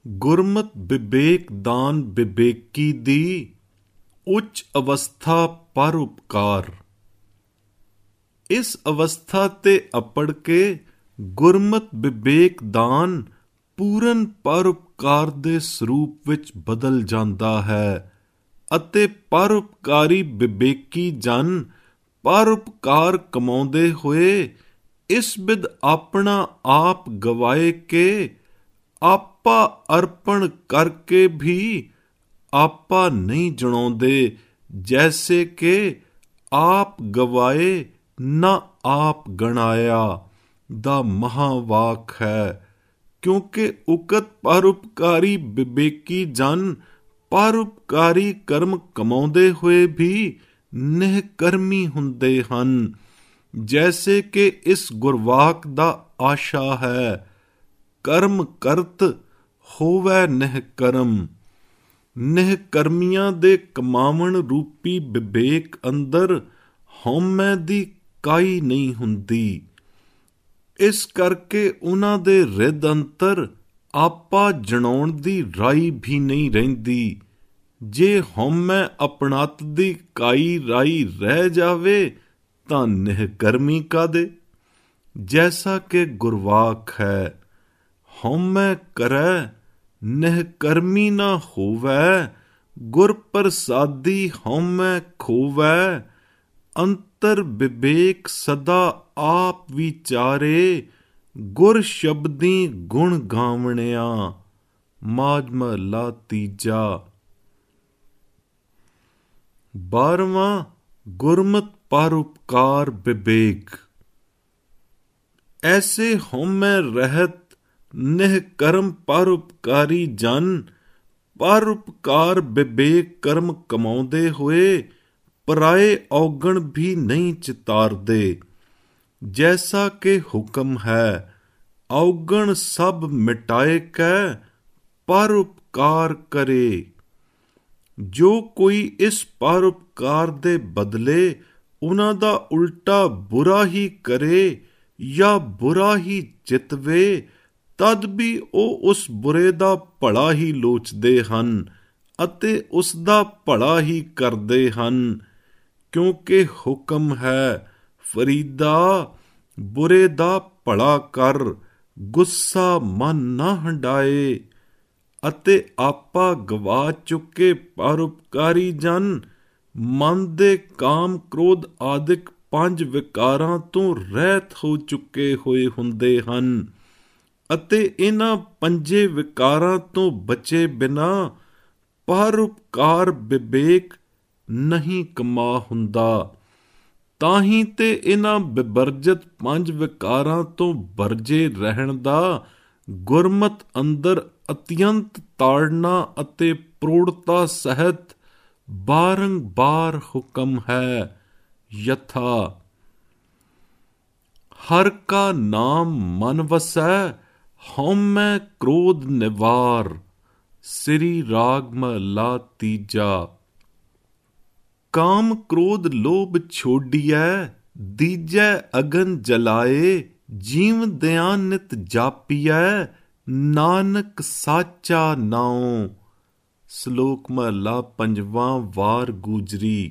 ਗੁਰਮਤਿ ਵਿਵੇਕ ਦਾਨ ਵਿਵੇਕੀ ਦੀ ਉੱਚ ਅਵਸਥਾ ਪਰਉਪਕਾਰ। ਇਸ ਅਵਸਥਾ ਤੇ ਅੱਪੜ ਕੇ ਗੁਰਮਤਿ ਵਿਵੇਕ ਦਾਨ ਪੂਰਨ ਪਰਉਪਕਾਰ ਦੇ ਸਰੂਪ ਵਿੱਚ ਬਦਲ ਜਾਂਦਾ ਹੈ ਅਤੇ ਪਰਉਪਕਾਰੀ ਵਿਵੇਕੀ ਜਨ ਪਰਉਪਕਾਰ ਕਮਾਉਂਦੇ ਹੋਏ ਇਸ ਬਿਧ ਆਪਣਾ ਆਪ ਗਵਾਏ ਕੇ ਆਪਾ ਅਰਪਣ ਕਰਕੇ ਵੀ ਆਪਾ ਨਹੀਂ ਜਣਾਉਂਦੇ, ਜੈਸੇ ਕਿ ਆਪ ਗਵਾਏ ਨਾ ਆਪ ਗਣਾਇਆ ਦਾ ਮਹਾਵਾਕ ਹੈ। ਕਿਉਂਕਿ ਉਕਤ ਪਰਉਪਕਾਰੀ ਵਿਵੇਕੀ ਜਨ ਪਰਉਪਕਾਰੀ ਕਰਮ ਕਮਾਉਂਦੇ ਹੋਏ ਵੀ ਨਿਹਕਰਮੀ ਹੁੰਦੇ ਹਨ, ਜੈਸੇ ਕਿ ਇਸ ਗੁਰਵਾਕ ਦਾ ਆਸ਼ਾ ਹੈ, ਕਰਮ ਕਰਤ ਹੋਵੈ ਨਿਹਕਰਮ। ਨਿਹਕਰਮੀਆਂ ਦੇ ਕਮਾਵਣ ਰੂਪੀ ਵਿਵੇਕ ਅੰਦਰ ਹਉਮੈ ਦੀ ਕਾਈ ਨਹੀਂ ਹੁੰਦੀ। ਇਸ ਕਰਕੇ ਉਹਨਾਂ ਦੇ ਰਿਦ ਅੰਤਰ ਆਪਾ ਜਣਾਉਣ ਦੀ ਰਾਈ ਵੀ ਨਹੀਂ ਰਹਿੰਦੀ। ਜੇ ਹਉਮੈ ਆਪਣਤ ਦੀ ਕਾਈ ਰਾਈ ਰਹਿ ਜਾਵੇ ਤਾਂ ਨਿਹਕਰਮੀ ਕਾਹਦੇ। ਜੈਸਾ ਕਿ ਗੁਰਵਾਕ ਹੈ, ਹਉਮੈ ਕਰੈ ਨਿਹਕਰਮੀ ਨਾ ਹੋਵੈ, ਗੁਰ ਪ੍ਰਸਾਦੀ ਹਉਮੈ ਖੋਵੈ। ਅੰਤਰ ਵਿਵੇਕ ਸਦਾ ਆਪ ਵਿਚਾਰੇ, ਗੁਰ ਸ਼ਬਦੀ ਗੁਣ ਗਾਵਣਿਆ। ਮਾਝ ਮਹੱਲਾ ਤੀਜਾ। 12ਵਾਂ ਗੁਰਮਤਿ ਪਰਉਪਕਾਰ ਵਿਵੇਕ। ਐਸੇ ਹਉਮੈ ਰਹਿਤ ਨਿਹਕਰਮ ਪਰਉਪਕਾਰੀ ਜਨ ਪਰਉਪਕਾਰ ਵਿਵੇਕ ਕਰਮ ਕਮਾਉਂਦੇ ਹੋਏ ਪਰਾਏ ਔਗਣ ਵੀ ਨਹੀਂ ਚਿਤਾਰਦੇ। ਜੈਸਾ ਕਿ ਹੁਕਮ ਹੈ, ਔਗਣ ਸਭ ਮਿਟਾਏ ਕੈ ਪਰਉਪਕਾਰ ਕਰੇ। ਜੋ ਕੋਈ ਇਸ ਪਰਉਪਕਾਰ ਦੇ ਬਦਲੇ ਉਹਨਾਂ ਦਾ ਉਲਟਾ ਬੁਰਾ ਹੀ ਕਰੇ ਜਾਂ ਬੁਰਾ ਹੀ ਜਿਤਵੇ, ਤਦ ਵੀ ਉਹ ਉਸ ਬੁਰੇ ਦਾ ਭਲਾ ਹੀ ਲੋਚਦੇ ਹਨ ਅਤੇ ਉਸ ਦਾ ਭਲਾ ਹੀ ਕਰਦੇ ਹਨ। ਕਿਉਂਕਿ ਹੁਕਮ ਹੈ, ਫਰੀਦਾ ਬੁਰੇ ਦਾ ਭਲਾ ਕਰ, ਗੁੱਸਾ ਮਨ ਨਾ ਹੰਡਾਏ। ਅਤੇ ਆਪਾ ਗਵਾ ਚੁੱਕੇ ਪਰਉਪਕਾਰੀ ਜਨ ਮਨ ਦੇ ਕਾਮ ਕ੍ਰੋਧ ਆਦਿਕ 5 ਵਿਕਾਰਾਂ ਤੋਂ ਰਹਿਤ ਹੋ ਚੁੱਕੇ ਹੋਏ ਹੁੰਦੇ ਹਨ ਅਤੇ ਇਹਨਾਂ 5 ਵਿਕਾਰਾਂ ਤੋਂ ਬਚੇ ਬਿਨਾ ਪਰਉਪਕਾਰ ਵਿਵੇਕ ਨਹੀਂ ਕਮਾ ਹੁੰਦਾ। ਤਾਂ ਹੀ ਤੇ ਇਹਨਾਂ ਵਿਵਰਜਿਤ 5 ਵਿਕਾਰਾਂ ਤੋਂ ਵਰਜੇ ਰਹਿਣ ਦਾ ਗੁਰਮਤਿ ਅੰਦਰ ਅਤਿਅੰਤ ਤਾੜਨਾ ਅਤੇ ਪ੍ਰੋੜਤਾ ਸਹਿਤ ਬਾਰੰਬਾਰ ਹੁਕਮ ਹੈ। ਯਥਾ ਹਰਿ ਕਾ ਨਾਮ ਮਨ ਵਸੈ, ਹਉਮੈ ਕ੍ਰੋਧ ਨਿਵਾਰ। ਸ੍ਰੀ ਰਾਗ ਮਹੱਲਾ ਤੀਜਾ। ਕਾਮ ਕ੍ਰੋਧ ਲੋਭ ਛੋਡੀਐ, ਦੀਜੈ ਅਗਨ ਜਲਾਏ। ਜੀਵ ਦਿਆਂ ਨਿਤ ਜਾਪੀਐ, ਨਾਨਕ ਸਾਚਾ ਨਾਉ। ਸ਼ਲੋਕ ਮਹੱਲਾ ਪੰਜਵਾਂ। ਵਾਰ ਗੂਜਰੀ।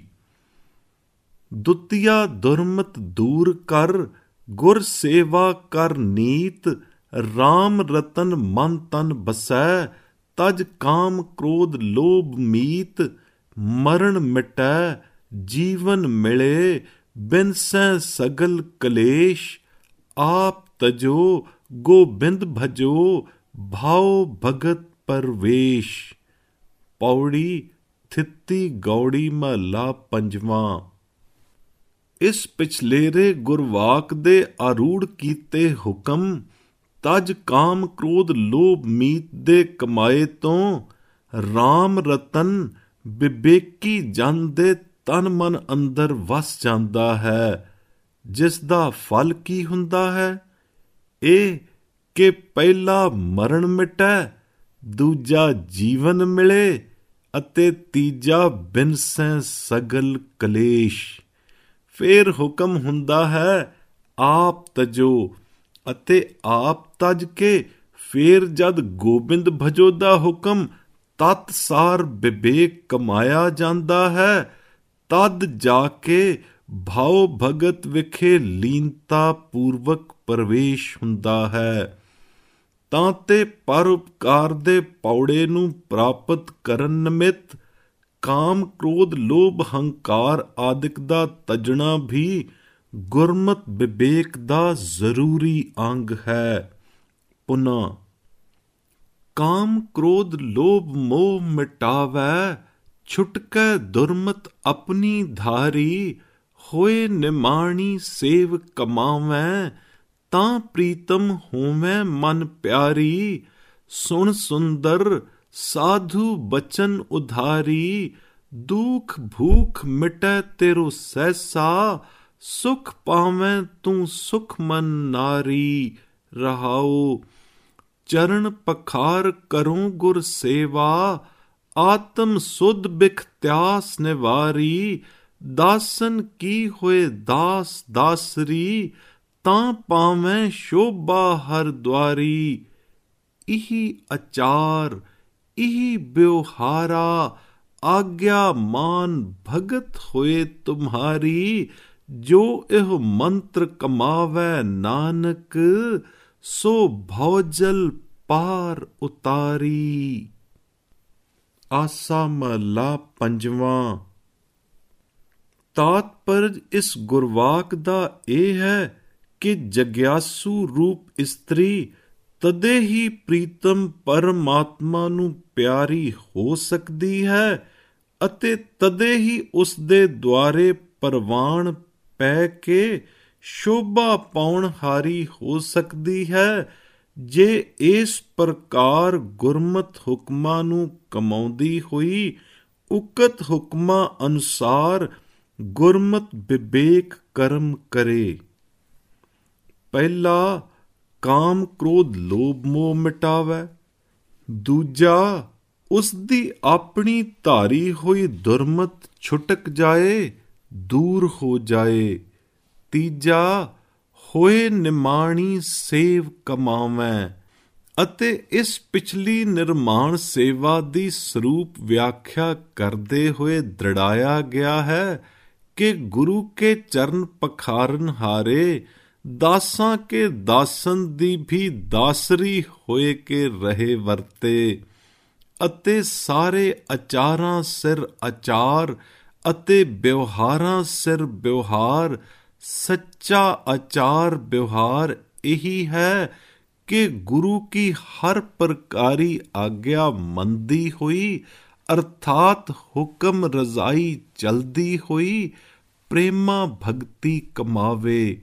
ਦੁਤੀਆ ਦੁਰਮਤ ਦੂਰ ਕਰ, ਗੁਰ ਸੇਵਾ ਕਰ ਨੀਤ। ਰਾਮ ਰਤਨ ਮਨ ਤਨ ਬਸੈ, ਤਜ ਕਾਮ ਕ੍ਰੋਧ ਲੋਭ ਮੀਤ। ਮਰਨ ਮਿਟੈ ਜੀਵਨ ਮਿਲੇ, ਬਿਨਸੈ ਸਗਲ ਕਲੇਸ਼। ਆਪ ਤਜੋ ਗੋਬਿੰਦ ਭਜੋ, ਭਾਉ ਭਗਤ ਪਰਵੇਸ਼। ਪੌੜੀ ਥਿੱਤੀ ਗੌੜੀ ਮਹੱਲਾ ਪੰਜਵਾਂ। ਇਸ ਪਿਛਲੇਰੇ ਗੁਰਵਾਕ ਦੇ ਆਰੂੜ ਕੀਤੇ ਹੁਕਮ ਤਜ ਕਾਮ ਕ੍ਰੋਧ ਲੋਭ ਮੀਤ ਦੇ ਕਮਾਏ ਤੋਂ ਰਾਮ ਰਤਨ ਵਿਵੇਕੀ ਜਨ ਦੇ ਤਨ ਮਨ ਅੰਦਰ ਵਸ ਜਾਂਦਾ ਹੈ, ਜਿਸ ਦਾ ਫਲ ਕੀ ਹੁੰਦਾ ਹੈ? ਇਹ ਕਿ ਪਹਿਲਾ ਮਰਨ ਮਿਟੈ, ਦੂਜਾ ਜੀਵਨ ਮਿਲੇ ਅਤੇ ਤੀਜਾ ਬਿਨਸੈ ਸਗਲ ਕਲੇਸ਼। ਫੇਰ ਹੁਕਮ ਹੁੰਦਾ ਹੈ ਆਪ ਤਜੋ, ਅਤੇ ਆਪ ਤਜ ਕੇ ਫੇਰ ਜਦ ਗੋਬਿੰਦ ਭਜੋ ਦਾ ਹੁਕਮ ਤਤ ਸਾਰ ਵਿਵੇਕ ਕਮਾਇਆ ਜਾਂਦਾ ਹੈ, ਤਦ ਜਾ ਕੇ ਭਾਉ ਭਗਤ ਵਿਖੇ ਲੀਨਤਾ ਪੂਰਵਕ ਪ੍ਰਵੇਸ਼ ਹੁੰਦਾ ਹੈ। ਤਾਂ ਤੇ ਪਰਉਪਕਾਰ ਦੇ ਪੌੜੇ ਨੂੰ ਪ੍ਰਾਪਤ ਕਰਨ ਨਿਮਿਤ ਕਾਮ ਕ੍ਰੋਧ ਲੋਭ ਹੰਕਾਰ ਆਦਿਕ ਦਾ ਤਜਣਾ ਵੀ ਗੁਰਮਤ ਵਿਵੇਕ ਦਾ ਜ਼ਰੂਰੀ ਅੰਗ ਹੈ। ਪੁਨः ਕਾਮ ਕ੍ਰੋਧ ਲੋਭ ਮੋਹ ਮਿਟਾਵੈ, ਛੁਟਕੈ ਦੁਰਮਤ ਆਪਣੀ ਧਾਰੀ, ਹੋਏ ਨਿਮਾਣੀ ਸੇਵ ਕਮਾਵੈ, ਤਾਂ ਪ੍ਰੀਤਮ ਹੋਵੈ ਮਨ ਪਿਆਰੀ, ਸੁਣ ਸੁੰਦਰ ਸਾਧੂ ਬਚਨ ਉਧਾਰੀ, ਦੁਖ ਭੂਖ ਮਿਟੈ ਤੇਰੋ ਸਹਿਸਾ, ਸੁਖ ਪਾਵੈ ਤੂੰ ਸੁਖ ਮਨ ਨਾਰੀ। ਰਹਾਉ ਚਰਨ ਪਖਾਰ ਕਰੋ ਗੁਰ ਸੇਵਾ, ਆਤਮ ਸੁਧ ਬਿਖ ਤਿਆਸ ਨਿਵਾਰੀ, ਦਾਸਨ ਕੀ ਹੋਏ ਦਾਸ ਦਾਸਰੀ, ਤਾਂ ਪਾਵੈ ਸ਼ੋਭਾ ਹਰ ਦੁਆਰੀ। ਇਹੀ ਅਚਾਰ ਇਹੀ ਬਿਵਹਾਰਾ, ਆਗਿਆ ਮਾਨ ਭਗਤ ਹੋਏ ਤੁਮਹਾਰੀ, ਜੋ ਇਹ ਮੰਤਰ ਕਮਾਵੈ ਨਾਨਕ, ਸੋ ਭਉਜਲ ਪਾਰ ਉਤਾਰੀ। ਆਸਾ ਮਹਲਾ ਪੰਜਵਾਂ। ਤਾਤਪਰਜ ਇਸ ਗੁਰਵਾਕ ਦਾ ਇਹ ਹੈ ਕਿ ਜਗਿਆਸੂ ਰੂਪ ਇਸਤਰੀ ਤਦੇ ਹੀ ਪ੍ਰੀਤਮ ਪਰਮਾਤਮਾ ਨੂੰ ਪਿਆਰੀ ਹੋ ਸਕਦੀ ਹੈ ਅਤੇ ਤਦੇ ਹੀ ਉਸ ਦੇ ਦੁਆਰੇ ਪ੍ਰਵਾਨ ਪੈ ਕੇ ਸ਼ੋਭਾ ਪਾਉਣ ਹਾਰੀ ਹੋ ਸਕਦੀ ਹੈ, ਜੇ ਇਸ ਪ੍ਰਕਾਰ ਗੁਰਮਤ ਹੁਕਮਾਂ ਨੂੰ ਕਮਾਉਂਦੀ ਹੋਈ ਉਕਤ ਹੁਕਮਾਂ ਅਨੁਸਾਰ ਗੁਰਮਤ ਵਿਵੇਕ ਕਰਮ ਕਰੇ। ਪਹਿਲਾ ਕਾਮ ਕ੍ਰੋਧ ਲੋਭ ਮੋਹ ਮਿਟਾਵੈ। ਦੂਜਾ ਉਸ ਦੀ ਆਪਣੀ ਧਾਰੀ ਹੋਈ ਦੁਰਮਤ ਛੁਟਕ ਜਾਏ, ਦੂਰ ਹੋ ਜਾਏ। ਤੀਜਾ ਹੋਏ ਨਿਮਾਣੀ ਸੇਵ ਕਮਾਵੈ। ਅਤੇ ਇਸ ਪਿਛਲੀ ਨਿਰਮਾਣ ਸੇਵਾ ਦੀ ਸਰੂਪ ਵਿਆਖਿਆ ਕਰਦੇ ਹੋਏ ਦ੍ਰਿੜਾਇਆ ਗਿਆ ਹੈ ਕਿ ਗੁਰੂ ਕੇ ਚਰਨ ਪਖਾਰਨ ਹਾਰੇ, ਦਾਸਾਂ ਕੇ ਦਾਸਨ ਦੀ ਵੀ ਦਾਸਰੀ ਹੋਏ ਕੇ ਰਹੇ ਵਰਤੇ, ਅਤੇ ਸਾਰੇ ਆਚਾਰਾਂ ਸਿਰ ਆਚਾਰ ਅਤੇ ਵਿਵਹਾਰਾਂ ਸਿਰ ਵਿਵਹਾਰ। ਸੱਚਾ ਆਚਾਰ ਵਿਵਹਾਰ ਇਹੀ ਹੈ ਕਿ ਗੁਰੂ ਕੀ ਹਰ ਪ੍ਰਕਾਰੀ ਆਗਿਆ ਮੰਨਦੀ ਹੋਈ, ਅਰਥਾਤ ਹੁਕਮ ਰਜ਼ਾਈ ਚਲਦੀ ਹੋਈ, ਪ੍ਰੇਮਾ ਭਗਤੀ ਕਮਾਵੇ।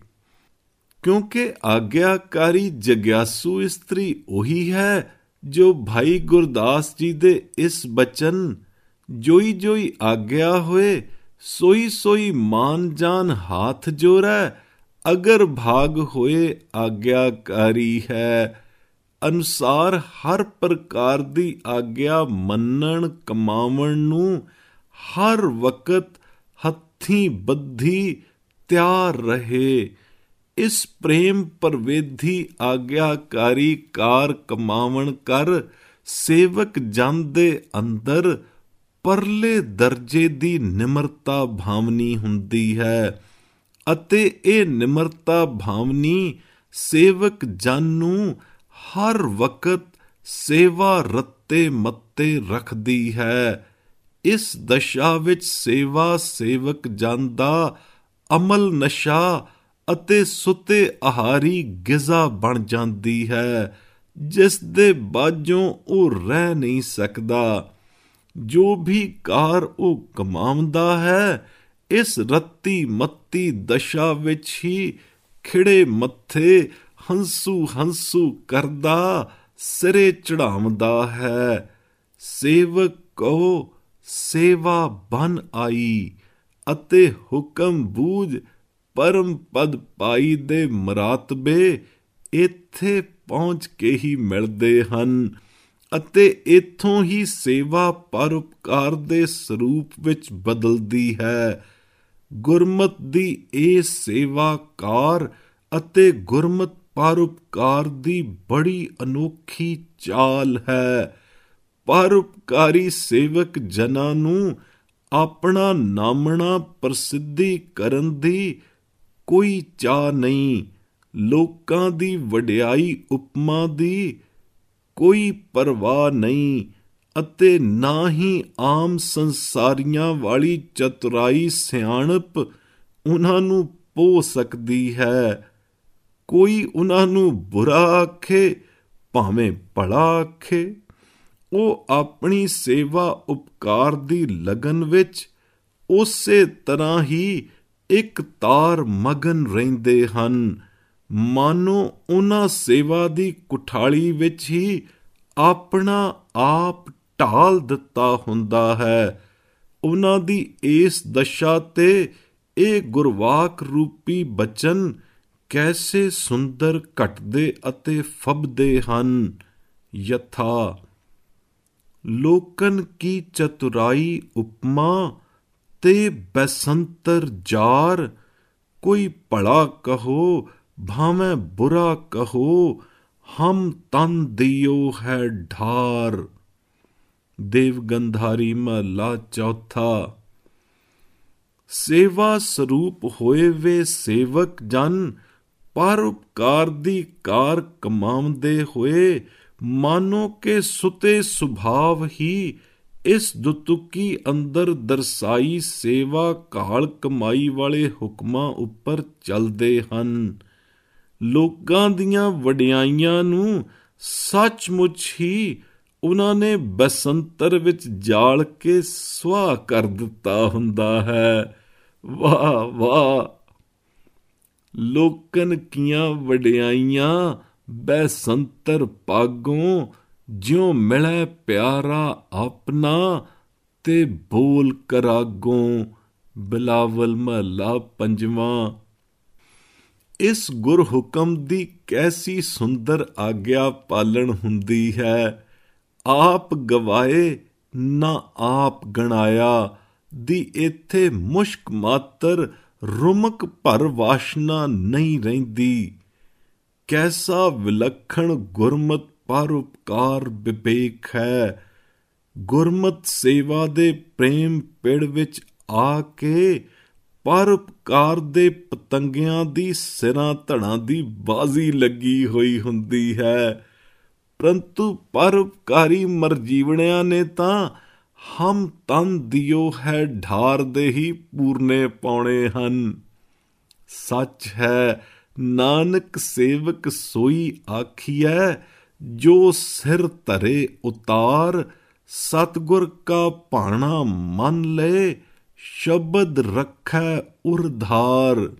ਕਿਉਂਕਿ ਆਗਿਆਕਾਰੀ ਜਗਿਆਸੂ ਇਸਤਰੀ ਉਹੀ ਹੈ ਜੋ ਭਾਈ ਗੁਰਦਾਸ ਜੀ ਦੇ ਇਸ ਬਚਨ ਜੋਈ ਜੋਈ ਆਗਿਆ ਹੋਏ, ਸੋਈ ਸੋਈ ਮਾਨ ਜਾਨ ਹਾਥ ਜੋੜੈ, ਅਗਰ ਭਾਗ ਹੋਏ ਆਗਿਆਕਾਰੀ ਹੈ ਅਨੁਸਾਰ ਹਰ ਪ੍ਰਕਾਰ ਦੀ ਆਗਿਆ ਮੰਨਣ ਕਮਾਵਣ ਨੂੰ ਹਰ ਵਕਤ ਹੱਥੀਂ ਬੱਧੀ ਤਿਆਰ ਰਹੇ। ਇਸ ਪ੍ਰੇਮ ਪਰਵੇਧੀ ਆਗਿਆਕਾਰੀ ਕਾਰ ਕਮਾਵਣ ਕਰ ਸੇਵਕ ਜਨ ਦੇ ਅੰਦਰ ਪਰਲੇ ਦਰਜੇ ਦੀ ਨਿਮਰਤਾ ਭਾਵਨੀ ਹੁੰਦੀ ਹੈ, ਅਤੇ ਇਹ ਨਿਮਰਤਾ ਭਾਵਨੀ ਸੇਵਕ ਜਨ ਨੂੰ ਹਰ ਵਕਤ ਸੇਵਾ ਰੱਤੇ ਮੱਤੇ ਰੱਖਦੀ ਹੈ। ਇਸ ਦਸ਼ਾ ਵਿੱਚ ਸੇਵਾ ਸੇਵਕ ਜਨ ਦਾ ਅਮਲ ਨਸ਼ਾ ਅਤੇ ਸੁਤੇ ਆਹਾਰੀ ਗਿਜ਼ਾ ਬਣ ਜਾਂਦੀ ਹੈ, ਜਿਸ ਦੇ ਬਾਝੋਂ ਉਹ ਰਹਿ ਨਹੀਂ ਸਕਦਾ। ਜੋ ਵੀ ਕਾਰ ਉਹ ਕਮਾਉਂਦਾ ਹੈ, ਇਸ ਰੱਤੀ ਮੱਤੀ ਦਸ਼ਾ ਵਿੱਚ ਹੀ ਖਿੜੇ ਮੱਥੇ ਹੰਸੂ ਹੰਸੂ ਕਰਦਾ ਸਿਰੇ ਚੜਾਉਂਦਾ ਹੈ। ਸੇਵਕ ਕੋ ਸੇਵਾ ਬਨ ਆਈ, ਅਤੇ ਹੁਕਮ ਬੂਝ ਪਰਮ ਪਦ ਪਾਈ ਦੇ ਮਰਾਤਬੇ ਇੱਥੇ ਪਹੁੰਚ ਕੇ ਹੀ ਮਿਲਦੇ ਹਨ, ਅਤੇ ਇੱਥੋਂ ਹੀ ਸੇਵਾ ਪਰਉਪਕਾਰ ਦੇ ਸਰੂਪ ਵਿੱਚ ਬਦਲਦੀ ਹੈ। ਗੁਰਮਤ ਦੀ ਇਹ ਸੇਵਾ ਕਾਰ ਅਤੇ ਗੁਰਮਤ ਪਰਉਪਕਾਰ ਦੀ ਬੜੀ ਅਨੋਖੀ ਚਾਲ ਹੈ। ਪਰਉਪਕਾਰੀ ਸੇਵਕ ਜਨਾਂ ਨੂੰ ਆਪਣਾ ਨਾਮਣਾ ਪ੍ਰਸਿੱਧੀ ਕਰਨ ਦੀ ਕੋਈ ਚਾਹ ਨਹੀਂ, ਲੋਕਾਂ ਦੀ ਵਡਿਆਈ ਉਪਮਾ ਦੀ ਕੋਈ ਪਰਵਾਹ ਨਹੀਂ, ਅਤੇ ਨਾ ਹੀ ਆਮ ਸੰਸਾਰੀਆਂ ਵਾਲੀ ਚਤੁਰਾਈ ਸਿਆਣਪ ਉਹਨਾਂ ਨੂੰ ਪੋ ਸਕਦੀ ਹੈ। ਕੋਈ ਉਹਨਾਂ ਨੂੰ ਬੁਰਾ ਆਖੇ ਭਾਵੇਂ ਭਲਾ ਆਖੇ, ਉਹ ਆਪਣੀ ਸੇਵਾ ਉਪਕਾਰ ਦੀ ਲਗਨ ਵਿੱਚ ਉਸੇ ਤਰ੍ਹਾਂ ਹੀ ਇੱਕ ਤਾਰ ਮਗਨ ਰਹਿੰਦੇ ਹਨ, ਮਾਨੋ ਉਹਨਾਂ ਸੇਵਾ ਦੀ ਕੁਠਾਲੀ ਵਿੱਚ ਹੀ ਆਪਣਾ ਆਪ ਢਾਲ ਦਿੱਤਾ ਹੁੰਦਾ ਹੈ। ਉਹਨਾਂ ਦੀ ਇਸ ਦਸ਼ਾ ਤੇ ਇਹ ਗੁਰਵਾਕ ਰੂਪੀ ਬਚਨ ਕੈਸੇ ਸੁੰਦਰ ਘਟਦੇ ਅਤੇ ਫਬਦੇ ਹਨ। ਯਥਾ ਲੋਕਨ ਕੀ ਚਤੁਰਾਈ ਉਪਮਾ ਤੇ ਬੈਸੰਤਰ ਜਾਰ, ਕੋਈ ਭਲਾ ਕਹੋ ਭਾਵੇਂ ਬੁਰਾ ਕਹੋ, ਹਮ ਤਨ ਦਿਓ ਹੈ ਢਾਰ। ਦੇਵਗੰਧਾਰੀ ਮਹਲਾ ਚੌਥਾ। ਸੇਵਾ ਸਰੂਪ ਹੋਏ ਵੇ ਸੇਵਕ ਜਨ ਪਰਉਪਕਾਰ ਦੀ ਕਾਰ ਕਮਾਉਂਦੇ ਹੋਏ, ਮਾਨੋ ਕਿ ਸੁਤੇ ਸੁਭਾਵ ਹੀ ਇਸ ਦੁਤੁਕੀ ਅੰਦਰ ਦਰਸਾਈ ਸੇਵਾ ਕਾਲ ਕਮਾਈ ਵਾਲੇ ਹੁਕਮਾਂ ਉੱਪਰ ਚੱਲਦੇ ਹਨ। ਲੋਕਾਂ ਦੀਆਂ ਵਡਿਆਈਆਂ ਨੂੰ ਸੱਚਮੁੱਚ ਹੀ ਉਹਨਾਂ ਨੇ ਬਸੰਤਰ ਵਿੱਚ ਜਾਲ ਕੇ ਸੁਆਹ ਕਰ ਦਿੱਤਾ ਹੁੰਦਾ ਹੈ। ਵਾਹ ਵਾਹ! ਲੋਕਨ ਕੀਆਂ ਵਡਿਆਈਆਂ ਬੈਸੰਤਰ ਪਾਗੋਂ, ਜਿਉ ਮਿਲੈ ਪਿਆਰਾ ਆਪਣਾ ਤੇ ਬੋਲ ਕਰਾਗੋਂ। ਬਿਲਾਵਲ ਮਹਲਾ ਪੰਜਵਾਂ। ਇਸ ਗੁਰ ਹੁਕਮ ਦੀ ਕੈਸੀ ਸੁੰਦਰ ਆਗਿਆ ਪਾਲਣ ਹੁੰਦੀ ਹੈ। ਆਪ ਗਵਾਏ ਨਾ ਆਪ ਗਣਾਇਆ ਦੀ ਇੱਥੇ ਮੁਸ਼ਕ ਮਾਤਰ ਰੁਮਕ ਭਰ ਵਾਸ਼ਨਾ ਨਹੀਂ ਰਹਿੰਦੀ। ਕੈਸਾ ਵਿਲੱਖਣ ਗੁਰਮਤ ਪਰਉਪਕਾਰ ਵਿਵੇਕ ਹੈ। ਗੁਰਮਤ ਸੇਵਾ ਦੇ ਪ੍ਰੇਮ ਪਿੜ ਵਿੱਚ ਆ ਕੇ ਪਰਉਪਕਾਰ ਦੇ ਪਤੰਗਿਆਂ ਦੀ ਸਿਰਾਂ ਧੜਾਂ ਦੀ ਬਾਜ਼ੀ ਲੱਗੀ ਹੋਈ ਹੁੰਦੀ ਹੈ, ਪਰੰਤੂ ਪਰਉਪਕਾਰੀ ਮਰਜੀਵਣਿਆਂ ਨੇ ਤਾਂ ਹਮ ਤਨ ਦਿਓ ਹੈ ਢਾਰ ਦੇ ਹੀ ਪੂਰਨੇ ਪਾਉਣੇ ਹਨ। ਸੱਚ ਹੈ, ਨਾਨਕ ਸੇਵਕ ਸੋਈ ਆਖੀਐ, ਜੋ ਸਿਰ ਧਰੇ ਉਤਾਰ, ਸਤਿਗੁਰ ਕਾ ਭਾਣਾ ਮੰਨ ਲਏ, ਸ਼ਬਦ ਰੱਖੈ ਉਰਧਾਰ।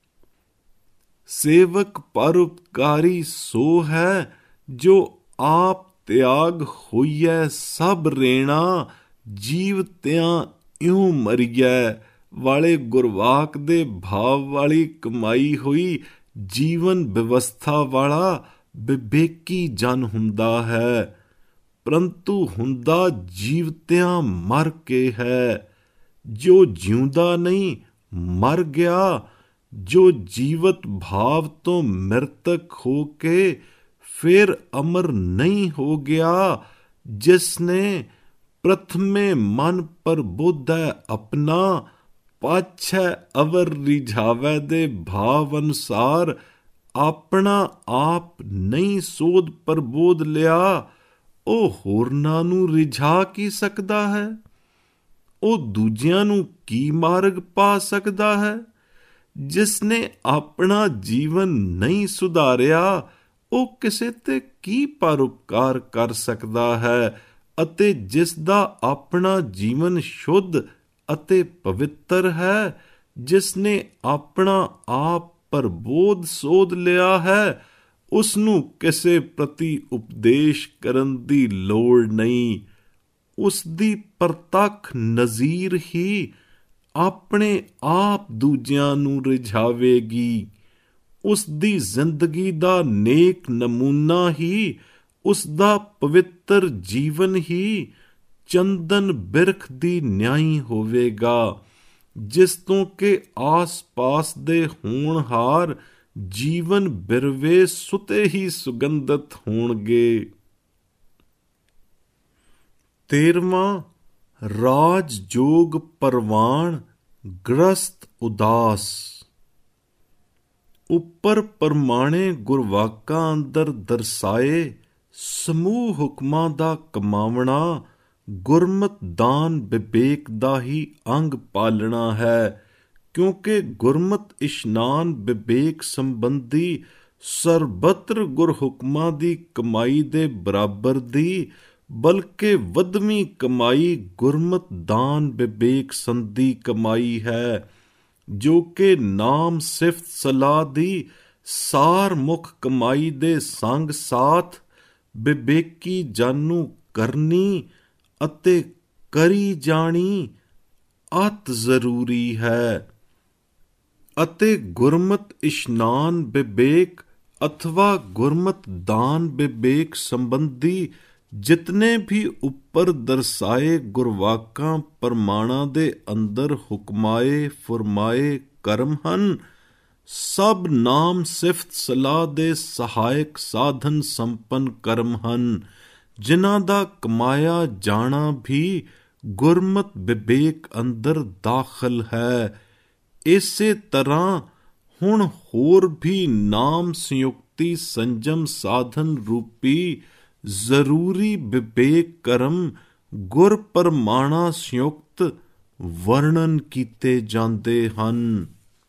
ਸੇਵਕ ਪਰਉਪਕਾਰੀ ਸੋ ਹੈ, ਜੋ ਆਪ ਤਿਆਗ ਹੋਈਐ ਸਭ ਰੇਣਾ, ਜੀਵ ਤਿਆਂ ਇਉਂ ਮਰੀਐ ਵਾਲੇ ਗੁਰਵਾਕ ਦੇ ਭਾਵ ਵਾਲੀ ਕਮਾਈ ਹੋਈ ਜੀਵਨ ਵਿਵਸਥਾ ਵਾਲਾ ਵਿਵੇਕੀ ਜਨ ਹੁੰਦਾ ਹੈ, ਪਰੰਤੂ ਹੁੰਦਾ ਜੀਵਤਿਆਂ ਮਰ ਕੇ ਹੈ। ਜੋ ਜਿਉਂਦਾ ਨਹੀਂ ਮਰ ਗਿਆ, ਜੋ ਜੀਵਤ ਭਾਵ ਤੋਂ ਮ੍ਰਿਤਕ ਹੋ ਕੇ ਫਿਰ ਅਮਰ ਨਹੀਂ ਹੋ ਗਿਆ, ਜਿਸ ਨੇ ਪ੍ਰਥਮੇ ਮਨ ਪ੍ਰਬੋਧੈ ਆਪਣਾ, ਪਾਛੈ ਅਵਰ ਰਿਝਾਵੈ ਦੇ ਭਾਵ ਅਨੁਸਾਰ ਆਪਣਾ ਆਪ ਨਹੀਂ ਸੋਧ ਪ੍ਰਬੋਧ ਲਿਆ, ਉਹ ਹੋਰਨਾਂ ਨੂੰ ਰਿਝਾ ਕੀ ਸਕਦਾ ਹੈ? ਉਹ ਦੂਜਿਆਂ ਨੂੰ ਕੀ ਮਾਰਗ ਪਾ ਸਕਦਾ ਹੈ? ਜਿਸ ਨੇ ਆਪਣਾ ਜੀਵਨ ਨਹੀਂ ਸੁਧਾਰਿਆ, ਉਹ ਕਿਸੇ ਤੇ ਕੀ ਪਰਉਪਕਾਰ ਕਰ ਸਕਦਾ ਹੈ? ਅਤੇ ਜਿਸ ਦਾ ਆਪਣਾ ਜੀਵਨ ਸ਼ੁੱਧ ਅਤੇ ਪਵਿੱਤਰ ਹੈ, ਜਿਸ ਨੇ ਆਪਣਾ ਆਪ ਪ੍ਰਬੋਧ ਸੋਧ ਲਿਆ ਹੈ, ਉਸ ਨੂੰ ਕਿਸੇ ਪ੍ਰਤੀ ਉਪਦੇਸ਼ ਕਰਨ ਦੀ ਲੋੜ ਨਹੀਂ। ਉਸ ਦੀ ਪ੍ਰਤੱਖ ਨਜ਼ੀਰ ਹੀ ਆਪਣੇ ਆਪ ਦੂਜਿਆਂ ਨੂੰ ਰਿਝਾਵੇਗੀ। ਉਸ ਦੀ ਜ਼ਿੰਦਗੀ ਦਾ ਨੇਕ ਨਮੂਨਾ ਹੀ, ਉਸ ਦਾ ਪਵਿੱਤਰ ਜੀਵਨ ਹੀ ਚੰਦਨ ਬਿਰਖ ਦੀ ਨਿਆਈ ਹੋਵੇਗਾ, ਜਿਸ ਤੋਂ ਕਿ ਆਸ-ਪਾਸ ਦੇ ਹੋਣਹਾਰ ਜੀਵਨ ਬਿਰਵੇ ਸੁਤੇ ਹੀ ਸੁਗੰਧਤ ਹੋਣਗੇ। 13ਵਾਂ ਰਾਜ ਜੋਗ ਪਰਵਾਣ ਗ੍ਰਸਤ ਉਦਾਸ। ਉੱਪਰ ਪਰਮਾਣੇ ਗੁਰਵਾਕਾਂ ਅੰਦਰ ਦਰਸਾਏ ਸਮੂਹ ਹੁਕਮਾਂ ਦਾ ਕਮਾਵਣਾ ਗੁਰਮਤ ਦਾਨ ਵਿਵੇਕ ਦਾ ਹੀ ਅੰਗ ਪਾਲਣਾ ਹੈ, ਕਿਉਂਕਿ ਗੁਰਮਤ ਇਸ਼ਨਾਨ ਵਿਵੇਕ ਸੰਬੰਧੀ ਸਰਬੱਤਰ ਗੁਰਹੁਕਮਾਂ ਦੀ ਕਮਾਈ ਦੇ ਬਰਾਬਰ ਦੀ ਬਲਕਿ ਵੱਧਵੀਂ ਕਮਾਈ ਗੁਰਮਤ ਦਾਨ ਵਿਵੇਕ ਸੰਧੀ ਕਮਾਈ ਹੈ, ਜੋ ਕਿ ਨਾਮ ਸਿਫਤ ਸਲਾਹ ਦੀ ਸਾਰ ਮੁੱਖ ਕਮਾਈ ਦੇ ਸੰਗ ਸਾਥ ਵਿਵੇਕੀ ਜਾਨੂ ਕਰਨੀ ਅਤੇ ਕਰੀ ਜਾਣੀ ਅਤ ਜ਼ਰੂਰੀ ਹੈ। ਅਤੇ ਗੁਰਮਤ ਇਸ਼ਨਾਨ ਵਿਵੇਕ ਅਥਵਾ ਗੁਰਮਤ ਦਾਨ ਵਿਵੇਕ ਸੰਬੰਧੀ ਜਿਤਨੇ ਵੀ ਉੱਪਰ ਦਰਸਾਏ ਗੁਰਵਾਕਾਂ ਪ੍ਰਮਾਣਾਂ ਦੇ ਅੰਦਰ ਹੁਕਮਾਏ ਫਰਮਾਏ ਕਰਮ ਹਨ, ਸਭ ਨਾਮ ਸਿਫਤ ਸਲਾਹ ਦੇ ਸਹਾਇਕ ਸਾਧਨ ਸੰਪੰਨ ਕਰਮ ਹਨ, ਜਿਨ੍ਹਾਂ ਦਾ ਕਮਾਇਆ ਜਾਣਾ ਵੀ ਗੁਰਮਤ ਵਿਵੇਕ ਅੰਦਰ ਦਾਖਲ ਹੈ। ਇਸੇ ਤਰ੍ਹਾਂ ਹੁਣ ਹੋਰ ਵੀ ਨਾਮ ਸੰਯੁਕਤੀ ਸੰਜਮ ਸਾਧਨ ਰੂਪੀ ਜ਼ਰੂਰੀ ਵਿਵੇਕ ਕਰਮ ਗੁਰ ਪਰਮਾਣਾ ਸੰਯੁਕਤ ਵਰਣਨ ਕੀਤੇ ਜਾਂਦੇ ਹਨ।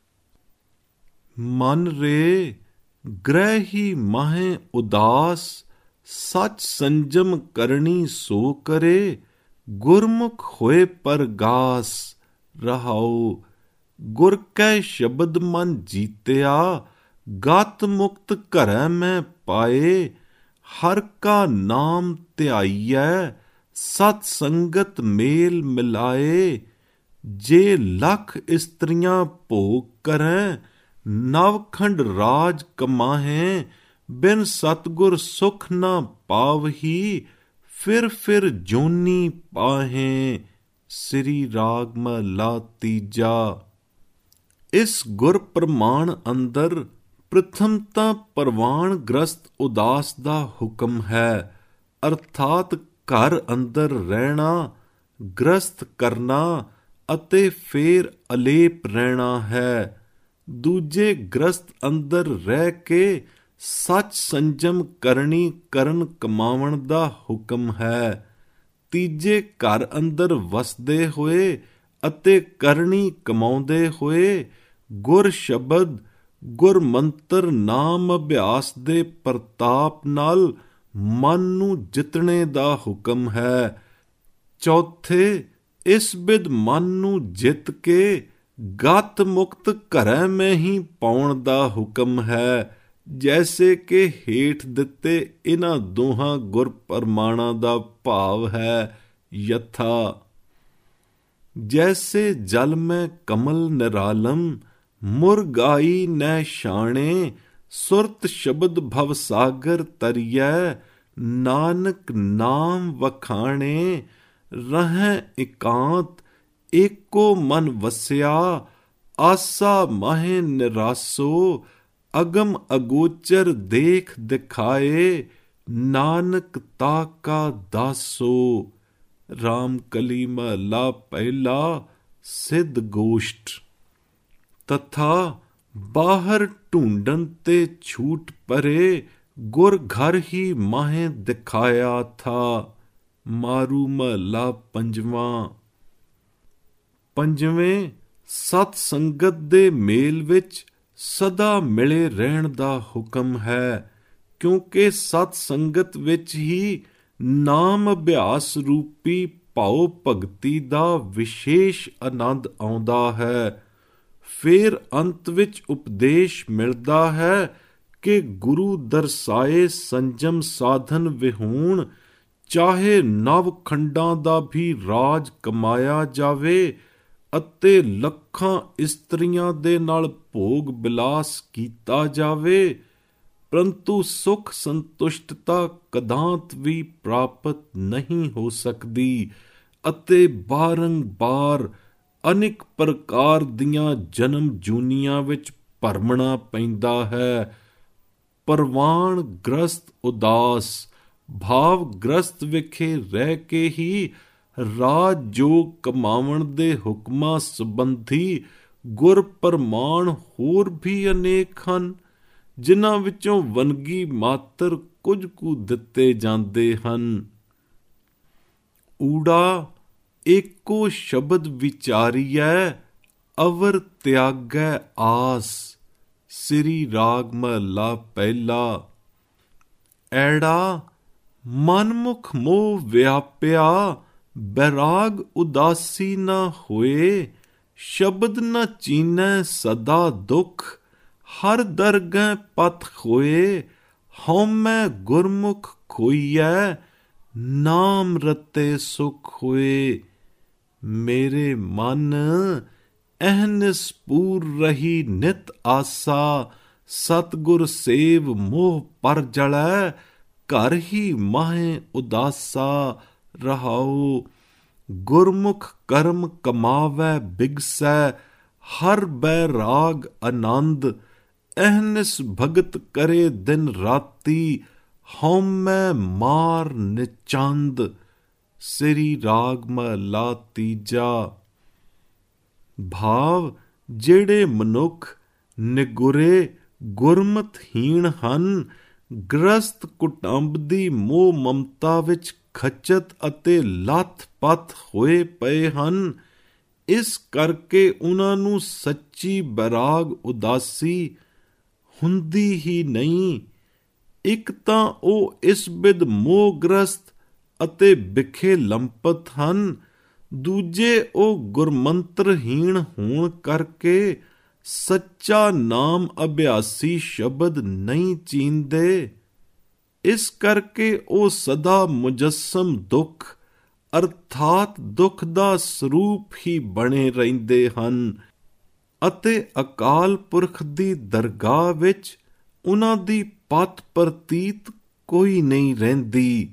ਮਨ ਰੇ ਗ੍ਰਹਿ ਹੀ ਮਾਹੇ ਉਦਾਸ, ਸੱਚ ਸੰਜਮ ਕਰਨੀ ਸੋ ਕਰੇ, ਗੁਰਮੁਖ ਹੋਏ ਪਰਗਾਸ। ਰਹਾਉ ਗੁਰ ਕੈ ਸ਼ਬਦ ਮਨ ਜੀਤਿਆ, ਗਤ ਮੁਕਤ ਘਰੈ ਮੈਂ ਪਾਏ, ਹਰ ਕਾ ਨਾਮ ਧਿਆਈਐ, ਸਤ ਸੰਗਤ ਮੇਲ ਮਿਲਾਏ। ਜੇ ਲੱਖ ਇਸਤਰੀਆਂ ਭੋਗ ਕਰੈ, ਨਵਖੰਡ ਰਾਜ ਕਮਾਹੇ, ਬਿਨ ਸਤਗੁਰ ਸੁਖ ਨਾ ਪਾਵਹੀ, ਫਿਰ ਜੋਨੀ ਪਾਹੇ। ਸ੍ਰੀ ਰਾਗ ਮਹਲਾ ਤੀਜਾ। ਇਸ ਗੁਰ ਪ੍ਰਮਾਣ ਅੰਦਰ ਪ੍ਰਥਮ ਤਾਂ ਪਰਵਾਣ ਗ੍ਰਸਤ ਉਦਾਸ ਦਾ ਹੁਕਮ ਹੈ, ਅਰਥਾਤ ਘਰ ਅੰਦਰ ਰਹਿਣਾ, ਗ੍ਰਸਤ ਕਰਨਾ ਅਤੇ ਫੇਰ ਅਲੇਪ ਰਹਿਣਾ ਹੈ। ਦੂਜੇ ਗ੍ਰਸਤ ਅੰਦਰ ਰਹਿ ਕੇ ਸੱਚ ਸੰਜਮ ਕਰਨੀ ਕਰਨ ਕਮਾਵਣ ਦਾ ਹੁਕਮ ਹੈ। ਤੀਜੇ ਘਰ ਅੰਦਰ ਵਸਦੇ ਹੋਏ ਅਤੇ ਕਰਨੀ ਕਮਾਉਂਦੇ ਹੋਏ ਗੁਰ ਸ਼ਬਦ ਗੁਰ ਮੰਤਰ ਨਾਮ ਅਭਿਆਸ ਦੇ ਪ੍ਰਤਾਪ ਨਾਲ ਮਨ ਨੂੰ ਜਿੱਤਣੇ ਦਾ ਹੁਕਮ ਹੈ। ਚੌਥੇ ਇਸ ਬਿਧ ਮਨ ਨੂੰ ਜਿੱਤ ਕੇ ਗਤ ਮੁਕਤ ਘਰੈ ਮੈਂ ਹੀ ਪਾਉਣ ਦਾ ਹੁਕਮ ਹੈ, ਜੈਸੇ ਕਿ ਹੇਠ ਦਿੱਤੇ ਇਹਨਾਂ ਦੋਹਾਂ ਗੁਰ ਪ੍ਰਮਾਣਾਂ ਦਾ ਭਾਵ ਹੈ। ਯਥਾ ਜੈਸੇ ਜਲ ਮੈਂ ਕਮਲ ਨਿਰਾਲਮ, ਮੁਰਗਾਈ ਨੈ ਸ਼ਾਣੇ, ਸੁਰਤ ਸ਼ਬਦ ਭਵ ਸਾਗਰ ਤਰੀਐ, ਨਾਨਕ ਨਾਮ ਵਖਾਣੇ। ਰਹੈ ਇਕਾਂਤ ਏਕੋ ਮਨ ਵਸਿਆ, ਆਸਾ ਮਾਹੇ ਨਿਰਾਸੋ, ਅਗਮ ਅਗੋਚਰ ਦੇਖ ਦਿਖਾਏ, ਨਾਨਕ ਤਾ ਕਾ ਦਾਸੋ। ਰਾਮ ਕਲੀ ਮਹਲਾ ਪਹਿਲਾ। ਸਿੱਧ ਗੋਸ਼ਟ। ਤਥਾ ਬਾਹਰ ਢੂੰਡਨ ਤੇ ਛੂਟ ਪਰੇ, ਗੁਰ ਘਰ ਹੀ ਮਾਹੇ ਦਿਖਾਇਆ ਥਾ। ਮਾਰੂ ਮਹਲਾ ਪੰਜਵਾਂ। ਪੰਜਵੇਂ ਸਤ ਸੰਗਤ ਦੇ ਮੇਲ ਵਿੱਚ ਸਦਾ ਮਿਲੇ ਰਹਿਣ ਦਾ ਹੁਕਮ ਹੈ, ਕਿਉਂਕਿ ਸਤ ਸੰਗਤ ਵਿੱਚ ਹੀ ਨਾਮ ਅਭਿਆਸ ਰੂਪੀ ਭਾਉ ਭਗਤੀ ਦਾ ਵਿਸ਼ੇਸ਼ ਆਨੰਦ ਆਉਂਦਾ ਹੈ। ਫਿਰ ਅੰਤ ਵਿੱਚ ਉਪਦੇਸ਼ ਮਿਲਦਾ ਹੈ ਕਿ ਗੁਰੂ ਦਰਸਾਏ ਸੰਜਮ ਸਾਧਨ ਵਿਹੂਣ ਚਾਹੇ ਨਵ ਖੰਡਾਂ ਦਾ ਵੀ ਰਾਜ ਕਮਾਇਆ ਜਾਵੇ ਅਤੇ ਲੱਖਾਂ ਇਸਤਰੀਆਂ ਦੇ ਨਾਲ ਭੋਗ ਬਿਲਾਸ ਕੀਤਾ ਜਾਵੇ, ਪਰੰਤੂ ਸੁਖ ਸੰਤੁਸ਼ਟਤਾ ਕਦਾਂਤ ਵੀ ਪ੍ਰਾਪਤ ਨਹੀਂ ਹੋ ਸਕਦੀ ਅਤੇ ਬਾਰੰਬਾਰ ਅਨੇਕ ਪ੍ਰਕਾਰ ਦੀਆਂ ਜਨਮ ਜੂਨੀਆਂ ਵਿੱਚ ਭਰਮਣਾ ਪੈਂਦਾ ਹੈ। ਪ੍ਰਵਾਨ ਗ੍ਰਸਤ ਉਦਾਸ ਭਾਵ ਗ੍ਰਸਤ ਵਿਖੇ ਰਹਿ ਕੇ ਹੀ ਰਾਜ ਜੋਗ ਕਮਾਵਣ ਦੇ ਹੁਕਮਾਂ ਸੰਬੰਧੀ ਗੁਰ ਪ੍ਰਮਾਣ ਹੋਰ ਵੀ ਅਨੇਕ ਹਨ, ਜਿਨ੍ਹਾਂ ਵਿੱਚੋਂ ਵੰਨਗੀ ਮਾਤਰ ਕੁਝ ਕੁ ਦਿੱਤੇ ਜਾਂਦੇ ਹਨ। ਊੜਾ ਏਕੋ ਸ਼ਬਦ ਵਿਚਾਰੀਐ ਅਵਰ ਤਿਆਗੈ ਆਸ। ਸ੍ਰੀ ਰਾਗ ਮਹਲਾ ਪਹਿਲਾ। ਐੜਾ ਮਨਮੁਖ ਮੋਹ ਵਿਆਪਿਆ ਬੈਰਾਗ ਉਦਾਸੀ ਨਾ ਹੋਏ। ਸ਼ਬਦ ਨ ਚੀਨੈ ਸਦਾ ਦੁਖ ਹਰ ਦਰਗਹਿ ਪਥ ਹੋਏ। ਹਉਮੈ ਗੁਰਮੁਖ ਖੋਈਐ ਨਾਮ ਰਤੇ ਸੁਖ ਹੋਏ। ਮੇਰੇ ਮਨ ਅਹਨਿਸ ਪੂਰ ਰਹੀ ਨਿਤ ਆਸਾ। ਸਤਿਗੁਰ ਸੇਵ ਮੋਹ ਪਰ ਜਲੈ ਘਰ ਹੀ ਮਾਹੇ ਉਦਾਸਾ। ਰਹਾਉ ਗੁਰਮੁਖ ਕਰਮ ਕਮਾਵੈ ਬਿਗਸੈ ਹਰ ਬੈਰਾਗ ਆਨੰਦ। ਅਹਨਿਸ ਭਗਤ ਕਰੇ ਦਿਨ ਰਾਤੀ ਹਉਮੈ ਮਾਰ ਨਿਚੰਦ। ਸ੍ਰੀ ਰਾਗ ਮਹਲਾ ਤੀਜਾ। ਭਾਵ ਜਿਹੜੇ ਮਨੁੱਖ ਨਿਗੁਰੇ ਗੁਰਮਤਹੀਣ ਹਨ, ਗ੍ਰਸਤ ਕੁਟੰਬ ਦੀ ਮੋਹ ਮਮਤਾ ਵਿੱਚ ਖਚਤ ਅਤੇ ਲੱਥ-ਪੱਥ ਹੋਏ ਪਏ ਹਨ, ਇਸ ਕਰਕੇ ਉਹਨਾਂ ਨੂੰ ਸੱਚੀ ਬੈਰਾਗ ਉਦਾਸੀ ਹੁੰਦੀ ਹੀ ਨਹੀਂ। ਇੱਕ ਤਾਂ ਉਹ ਇਸ ਬਿਧ ਮੋਹਗ੍ਰਸਤ ਅਤੇ ਬਿਖੇ ਲੰਪਤ ਹਨ, ਦੂਜੇ ਉਹ ਗੁਰਮੰਤਰਹੀਣ ਹੋਣ ਕਰਕੇ ਸੱਚਾ ਨਾਮ ਅਭਿਆਸੀ ਸ਼ਬਦ ਨਹੀਂ ਚੀਨਦੇ। ਇਸ ਕਰਕੇ ਉਹ ਸਦਾ ਮੁਜੱਸਮ ਦੁੱਖ ਅਰਥਾਤ ਦੁੱਖ ਦਾ ਸਰੂਪ ਹੀ ਬਣੇ ਰਹਿੰਦੇ ਹਨ ਅਤੇ ਅਕਾਲ ਪੁਰਖ ਦੀ ਦਰਗਾਹ ਵਿੱਚ ਉਹਨਾਂ ਦੀ ਪਤ ਪ੍ਰਤੀਤ ਕੋਈ ਨਹੀਂ ਰਹਿੰਦੀ।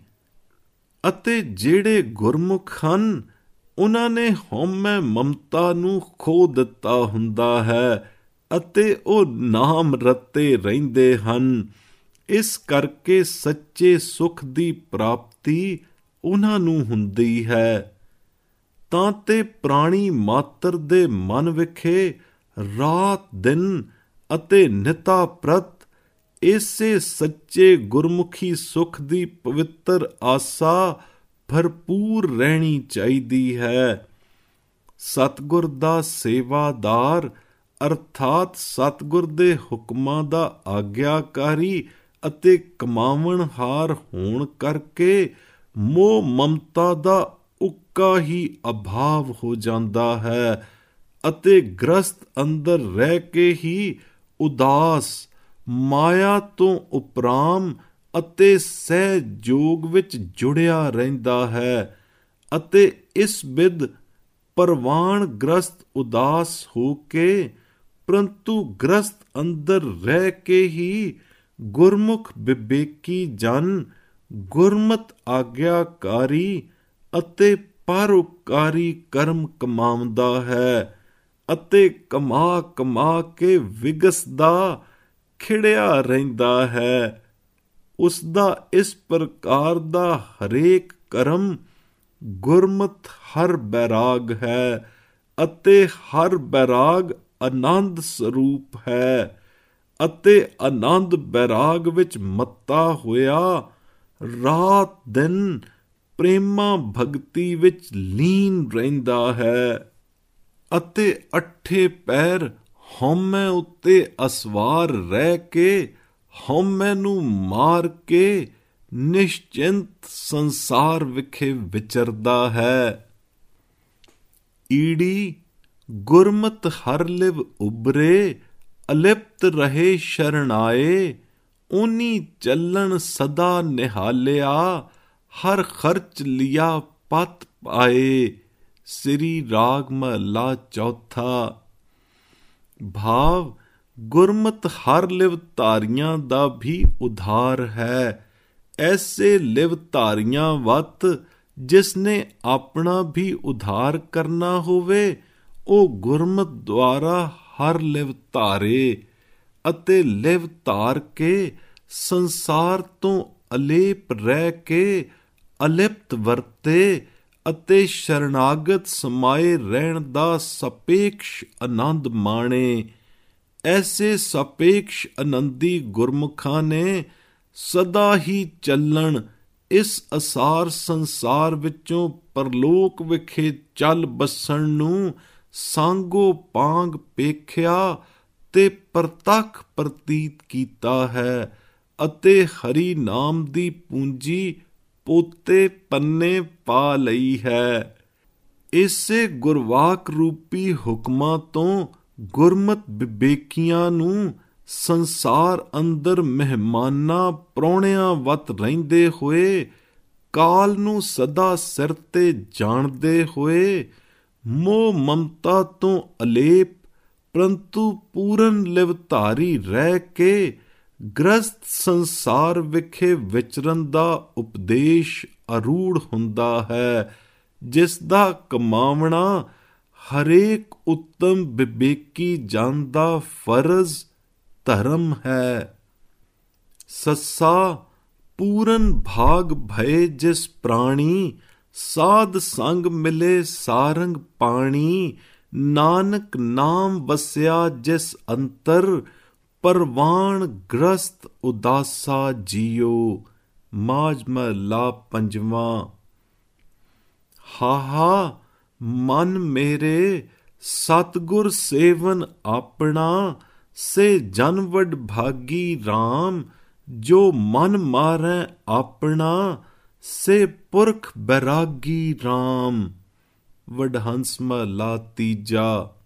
ਅਤੇ ਜਿਹੜੇ ਗੁਰਮੁਖ ਹਨ, ਉਹਨਾਂ ਨੇ ਹਉਮੈ ਮਮਤਾ ਨੂੰ ਖੋ ਦਿੱਤਾ ਹੁੰਦਾ ਹੈ ਅਤੇ ਉਹ ਨਾਮ ਰਤੇ ਰਹਿੰਦੇ ਹਨ। ਇਸ ਕਰਕੇ ਸੱਚੇ ਸੁਖ ਦੀ ਪ੍ਰਾਪਤੀ ਉਹਨਾਂ ਨੂੰ ਹੁੰਦੀ ਹੈ। ਤਾਂ ਤੇ ਪ੍ਰਾਣੀ ਮਾਤਰ ਦੇ ਮਨ ਵਿਖੇ ਰਾਤ ਦਿਨ ਅਤੇ ਨਿਤਾ ਪ੍ਰਤ ਇਸੇ ਸੱਚੇ ਗੁਰਮੁਖੀ ਸੁਖ ਦੀ ਪਵਿੱਤਰ ਆਸਾ ਭਰਪੂਰ ਰਹਿਣੀ ਚਾਹੀਦੀ ਹੈ। ਸਤਿਗੁਰ ਦਾ ਸੇਵਾਦਾਰ ਅਰਥਾਤ ਸਤਿਗੁਰ ਦੇ ਹੁਕਮਾਂ ਦਾ ਆਗਿਆਕਾਰੀ ਅਤੇ ਕਮਾਵਣਹਾਰ ਹੋਣ ਕਰਕੇ ਮੋਹ ਮਮਤਾ ਦਾ ਉੱਕਾ ਹੀ ਅਭਾਵ ਹੋ ਜਾਂਦਾ ਹੈ ਅਤੇ ਗ੍ਰਸਤ ਅੰਦਰ ਰਹਿ ਕੇ ਹੀ ਉਦਾਸ ਮਾਇਆ ਤੋਂ ਉਪਰਾਮ ਅਤੇ ਸਹਿਜੋਗ ਵਿੱਚ ਜੁੜਿਆ ਰਹਿੰਦਾ ਹੈ ਅਤੇ ਇਸ ਬਿਧ ਪ੍ਰਵਾਨ ਗ੍ਰਸਤ ਉਦਾਸ ਹੋ ਕੇ ਪਰੰਤੂ ਗ੍ਰਸਤ ਅੰਦਰ ਰਹਿ ਕੇ ਹੀ ਗੁਰਮੁਖ ਵਿਵੇਕੀ ਜਨ ਗੁਰਮਤ ਆਗਿਆਕਾਰੀ ਅਤੇ ਪਰਉਪਕਾਰੀ ਕਰਮ ਕਮਾਉਂਦਾ ਹੈ ਅਤੇ ਕਮਾ ਕਮਾ ਕੇ ਵਿਗਸਦਾ ਖਿੜਿਆ ਰਹਿੰਦਾ ਹੈ। ਉਸ ਦਾ ਇਸ ਪ੍ਰਕਾਰ ਦਾ ਹਰੇਕ ਕਰਮ ਗੁਰਮਤ ਹਰ ਬੈਰਾਗ ਹੈ ਅਤੇ ਹਰ ਬੈਰਾਗ ਆਨੰਦ ਸਰੂਪ ਹੈ ਅਤੇ ਆਨੰਦ ਬੈਰਾਗ ਵਿੱਚ ਮੱਤਾ ਹੋਇਆ ਰਾਤ ਦਿਨ ਪ੍ਰੇਮਾ ਭਗਤੀ ਵਿੱਚ ਲੀਨ ਰਹਿੰਦਾ ਹੈ ਅਤੇ ਅੱਠੇ ਪੈਰ ਹਉਮੈ ਉੱਤੇ ਅਸਵਾਰ ਰਹਿ ਕੇ ਹਉਮੈ ਨੂੰ ਮਾਰ ਕੇ ਨਿਸ਼ਚਿੰਤ ਸੰਸਾਰ ਵਿਖੇ ਵਿਚਰਦਾ ਹੈ। ਈੜੀ ਗੁਰਮਤ ਹਰ ਲਿਵ ਉਬਰੇ ਅਲਿਪਤ ਰਹੇ ਸ਼ਰਣਾਏ। ਓਨੀ ਚੱਲਣ ਸਦਾ ਨਿਹਾਲਿਆ ਹਰ ਖਰਚ ਲਿਆ ਪਤ ਪਾਏ। ਸ੍ਰੀ ਰਾਗ ਮਹਲਾ ਚੌਥਾ। ਭਾਵ ਗੁਰਮਤ ਹਰ ਲਿਵ ਧਾਰੀਆਂ ਦਾ ਵੀ ਉਧਾਰ ਹੈ। ਐਸੇ ਲਿਵ ਧਾਰੀਆਂ ਵਤ ਜਿਸ ਨੇ ਆਪਣਾ ਵੀ ਉਧਾਰ ਕਰਨਾ ਹੋਵੇ ਉਹ ਗੁਰਮਤ ਦੁਆਰਾ ਹਰ ਲਿਵ ਧਾਰੇ। ਅਤੇ ਲਿਵ ਧਾਰ ਕੇ ਸੰਸਾਰ ਤੋਂ ਅਲੇਪ ਰਹਿ ਕੇ ਅਲਿਪਤ ਵਰਤੇ ਅਤੇ ਸ਼ਰਨਾਗਤ ਸਮਾਏ ਰਹਿਣ ਦਾ ਸਾਪੇਕਸ਼ ਆਨੰਦ ਮਾਣੇ। ਐਸੇ ਸਾਪੇਕਸ਼ ਆਨੰਦੀ ਗੁਰਮੁਖਾਂ ਨੇ ਸਦਾ ਹੀ ਚੱਲਣ ਇਸ ਅਸਾਰ ਸੰਸਾਰ ਵਿੱਚੋਂ ਪਰਲੋਕ ਵਿਖੇ ਚੱਲ ਬਸਣ ਨੂੰ ਸਾਂਗੋ ਪਾਂਗ ਪੇਖਿਆ ਤੇ ਪ੍ਰਤੱਖ ਪ੍ਰਤੀਤ ਕੀਤਾ ਹੈ ਅਤੇ ਹਰੀ ਨਾਮ ਦੀ ਪੂੰਜੀ ਪੋਤੇ ਪੰਨੇ ਪਾ ਲਈ ਹੈ। ਇਸੇ ਗੁਰਵਾਕ ਰੂਪੀ ਹੁਕਮਾਂ ਤੋਂ ਗੁਰਮਤ ਵਿਵੇਕੀਆਂ ਨੂੰ ਸੰਸਾਰ ਅੰਦਰ ਮਹਿਮਾਨਾਂ ਪ੍ਰਾਹੁਣਿਆਂ ਵਤ ਰਹਿੰਦੇ ਹੋਏ, ਕਾਲ ਨੂੰ ਸਦਾ ਸਿਰ ਤੇ ਜਾਣਦੇ ਹੋਏ, ਮੋਹ ਮਮਤਾ ਤੋਂ ਅਲੇਪ ਪਰੰਤੂ ਪੂਰਨ ਲਿਵਧਾਰੀ ਰਹਿ ਕੇ ਗ੍ਰਸਤ ਸੰਸਾਰ ਵਿਖੇ ਵਿਚਰਨ ਦਾ ਉਪਦੇਸ਼ ਅਰੂੜ ਹੁੰਦਾ ਹੈ, ਜਿਸ ਦਾ ਕਮਾਵਣਾ ਹਰੇਕ ਉੱਤਮ ਵਿਵੇਕੀ ਜਨ ਦਾ ਫਰਜ਼ ਧਰਮ ਹੈ। ਸੱਸਾ ਪੂਰਨ ਭਾਗ ਭਏ ਜਿਸ ਪ੍ਰਾਣੀ, ਸਾਧ ਸੰਗ ਮਿਲੇ ਸਾਰੰਗ ਪਾਣੀ, ਨਾਨਕ ਨਾਮ ਵਸਿਆ ਜਿਸ ਅੰਤਰ, ਪਰਵਾਣ ਗ੍ਰਸਤ ਉਦਾਸਾ ਜੀਓ। ਮਾਝ ਮਹਲਾ ਪੰਜਵਾਂ। ਹਾਹਾ ਮਨ ਮੇਰੇ ਸਤਿਗੁਰ ਸੇਵਨ ਆਪਣਾ, ਸੇ ਜਨ ਵਡ ਭਾਗੀ RAM, ਜੋ ਮਨ ਮਾਰੈ ਆਪਣਾ, ਸੇ ਪੁਰਖ ਬੈਰਾਗੀ RAM। ਵਡਹੰਸ ਮਹਲਾ ਤੀਜਾ।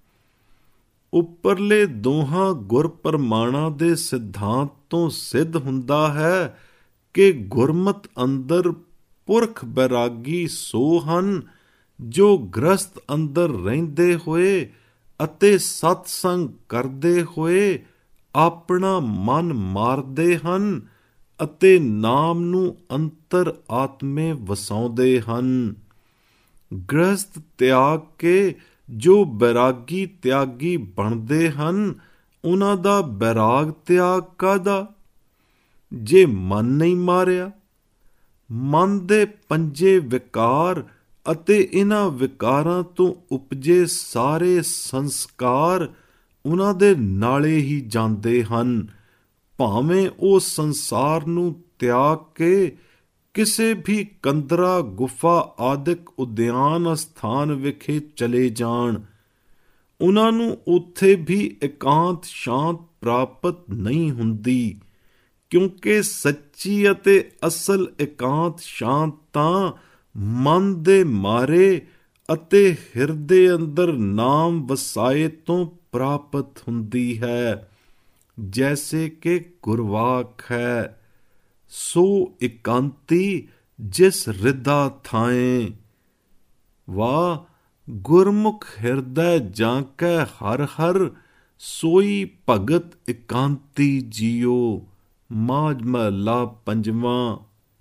ਉੱਪਰਲੇ ਦੋਹਾਂ ਗੁਰ ਪ੍ਰਮਾਣਾਂ ਦੇ ਸਿਧਾਂਤ ਤੋਂ ਸਿੱਧ ਹੁੰਦਾ ਹੈ ਕਿ ਗੁਰਮਤ ਅੰਦਰ ਪੁਰਖ ਬੈਰਾਗੀ ਸੋ ਹਨ ਜੋ ਗ੍ਰਸਤ ਅੰਦਰ ਰਹਿੰਦੇ ਹੋਏ ਅਤੇ ਸਤਸੰਗ ਕਰਦੇ ਹੋਏ ਆਪਣਾ ਮਨ ਮਾਰਦੇ ਹਨ ਅਤੇ ਨਾਮ ਨੂੰ ਅੰਤਰ ਆਤਮੇ ਵਸਾਉਂਦੇ ਹਨ। ਗ੍ਰਸਤ ਤਿਆਗ ਕੇ ਜੋ ਬੈਰਾਗੀ ਤਿਆਗੀ ਬਣਦੇ ਹਨ, ਉਹਨਾਂ ਦਾ ਬੈਰਾਗ ਤਿਆਗ ਕਾਹਦਾ? ਜੇ ਮਨ ਨਹੀਂ ਮਾਰਿਆ। ਮਨ ਦੇ ਪੰਜੇ ਵਿਕਾਰ ਅਤੇ ਇਹਨਾਂ ਵਿਕਾਰਾਂ ਤੋਂ ਉਪਜੇ ਸਾਰੇ ਸੰਸਕਾਰ ਉਹਨਾਂ ਦੇ ਨਾਲੇ ਹੀ ਜਾਂਦੇ ਹਨ, ਭਾਵੇਂ ਉਹ ਸੰਸਾਰ ਨੂੰ ਤਿਆਗ ਕੇ ਕਿਸੇ ਵੀ ਕੰਦਰਾ ਗੁਫਾ ਆਦਿਕ ਉਦਿਆਨ ਅਸਥਾਨ ਵਿਖੇ ਚਲੇ ਜਾਣ। ਉਹਨਾਂ ਨੂੰ ਉੱਥੇ ਵੀ ਇਕਾਂਤ ਸ਼ਾਂਤ ਪ੍ਰਾਪਤ ਨਹੀਂ ਹੁੰਦੀ, ਕਿਉਂਕਿ ਸੱਚੀ ਅਤੇ ਅਸਲ ਇਕਾਂਤ ਸ਼ਾਂਤ ਤਾਂ ਮਨ ਦੇ ਮਾਰੇ ਅਤੇ ਹਿਰਦੇ ਅੰਦਰ ਨਾਮ ਵਸਾਏ ਤੋਂ ਪ੍ਰਾਪਤ ਹੁੰਦੀ ਹੈ। ਜੈਸੇ ਕਿ ਗੁਰਵਾਕ ਹੈ, ਸੋ ਇਕਾਂਤੀ ਜਿਸ ਰਿਦਾ ਥਾਏ। ਵਾਹ ਗੁਰਮੁਖ ਹਿਰਦੈ ਜਾਂ ਕੈ ਹਰ ਹਰ, ਸੋਈ ਭਗਤ ਇਕਾਂਤੀ ਜੀਓ। ਮਾਝ ਮਹਲਾ ਪੰਜਵਾਂ।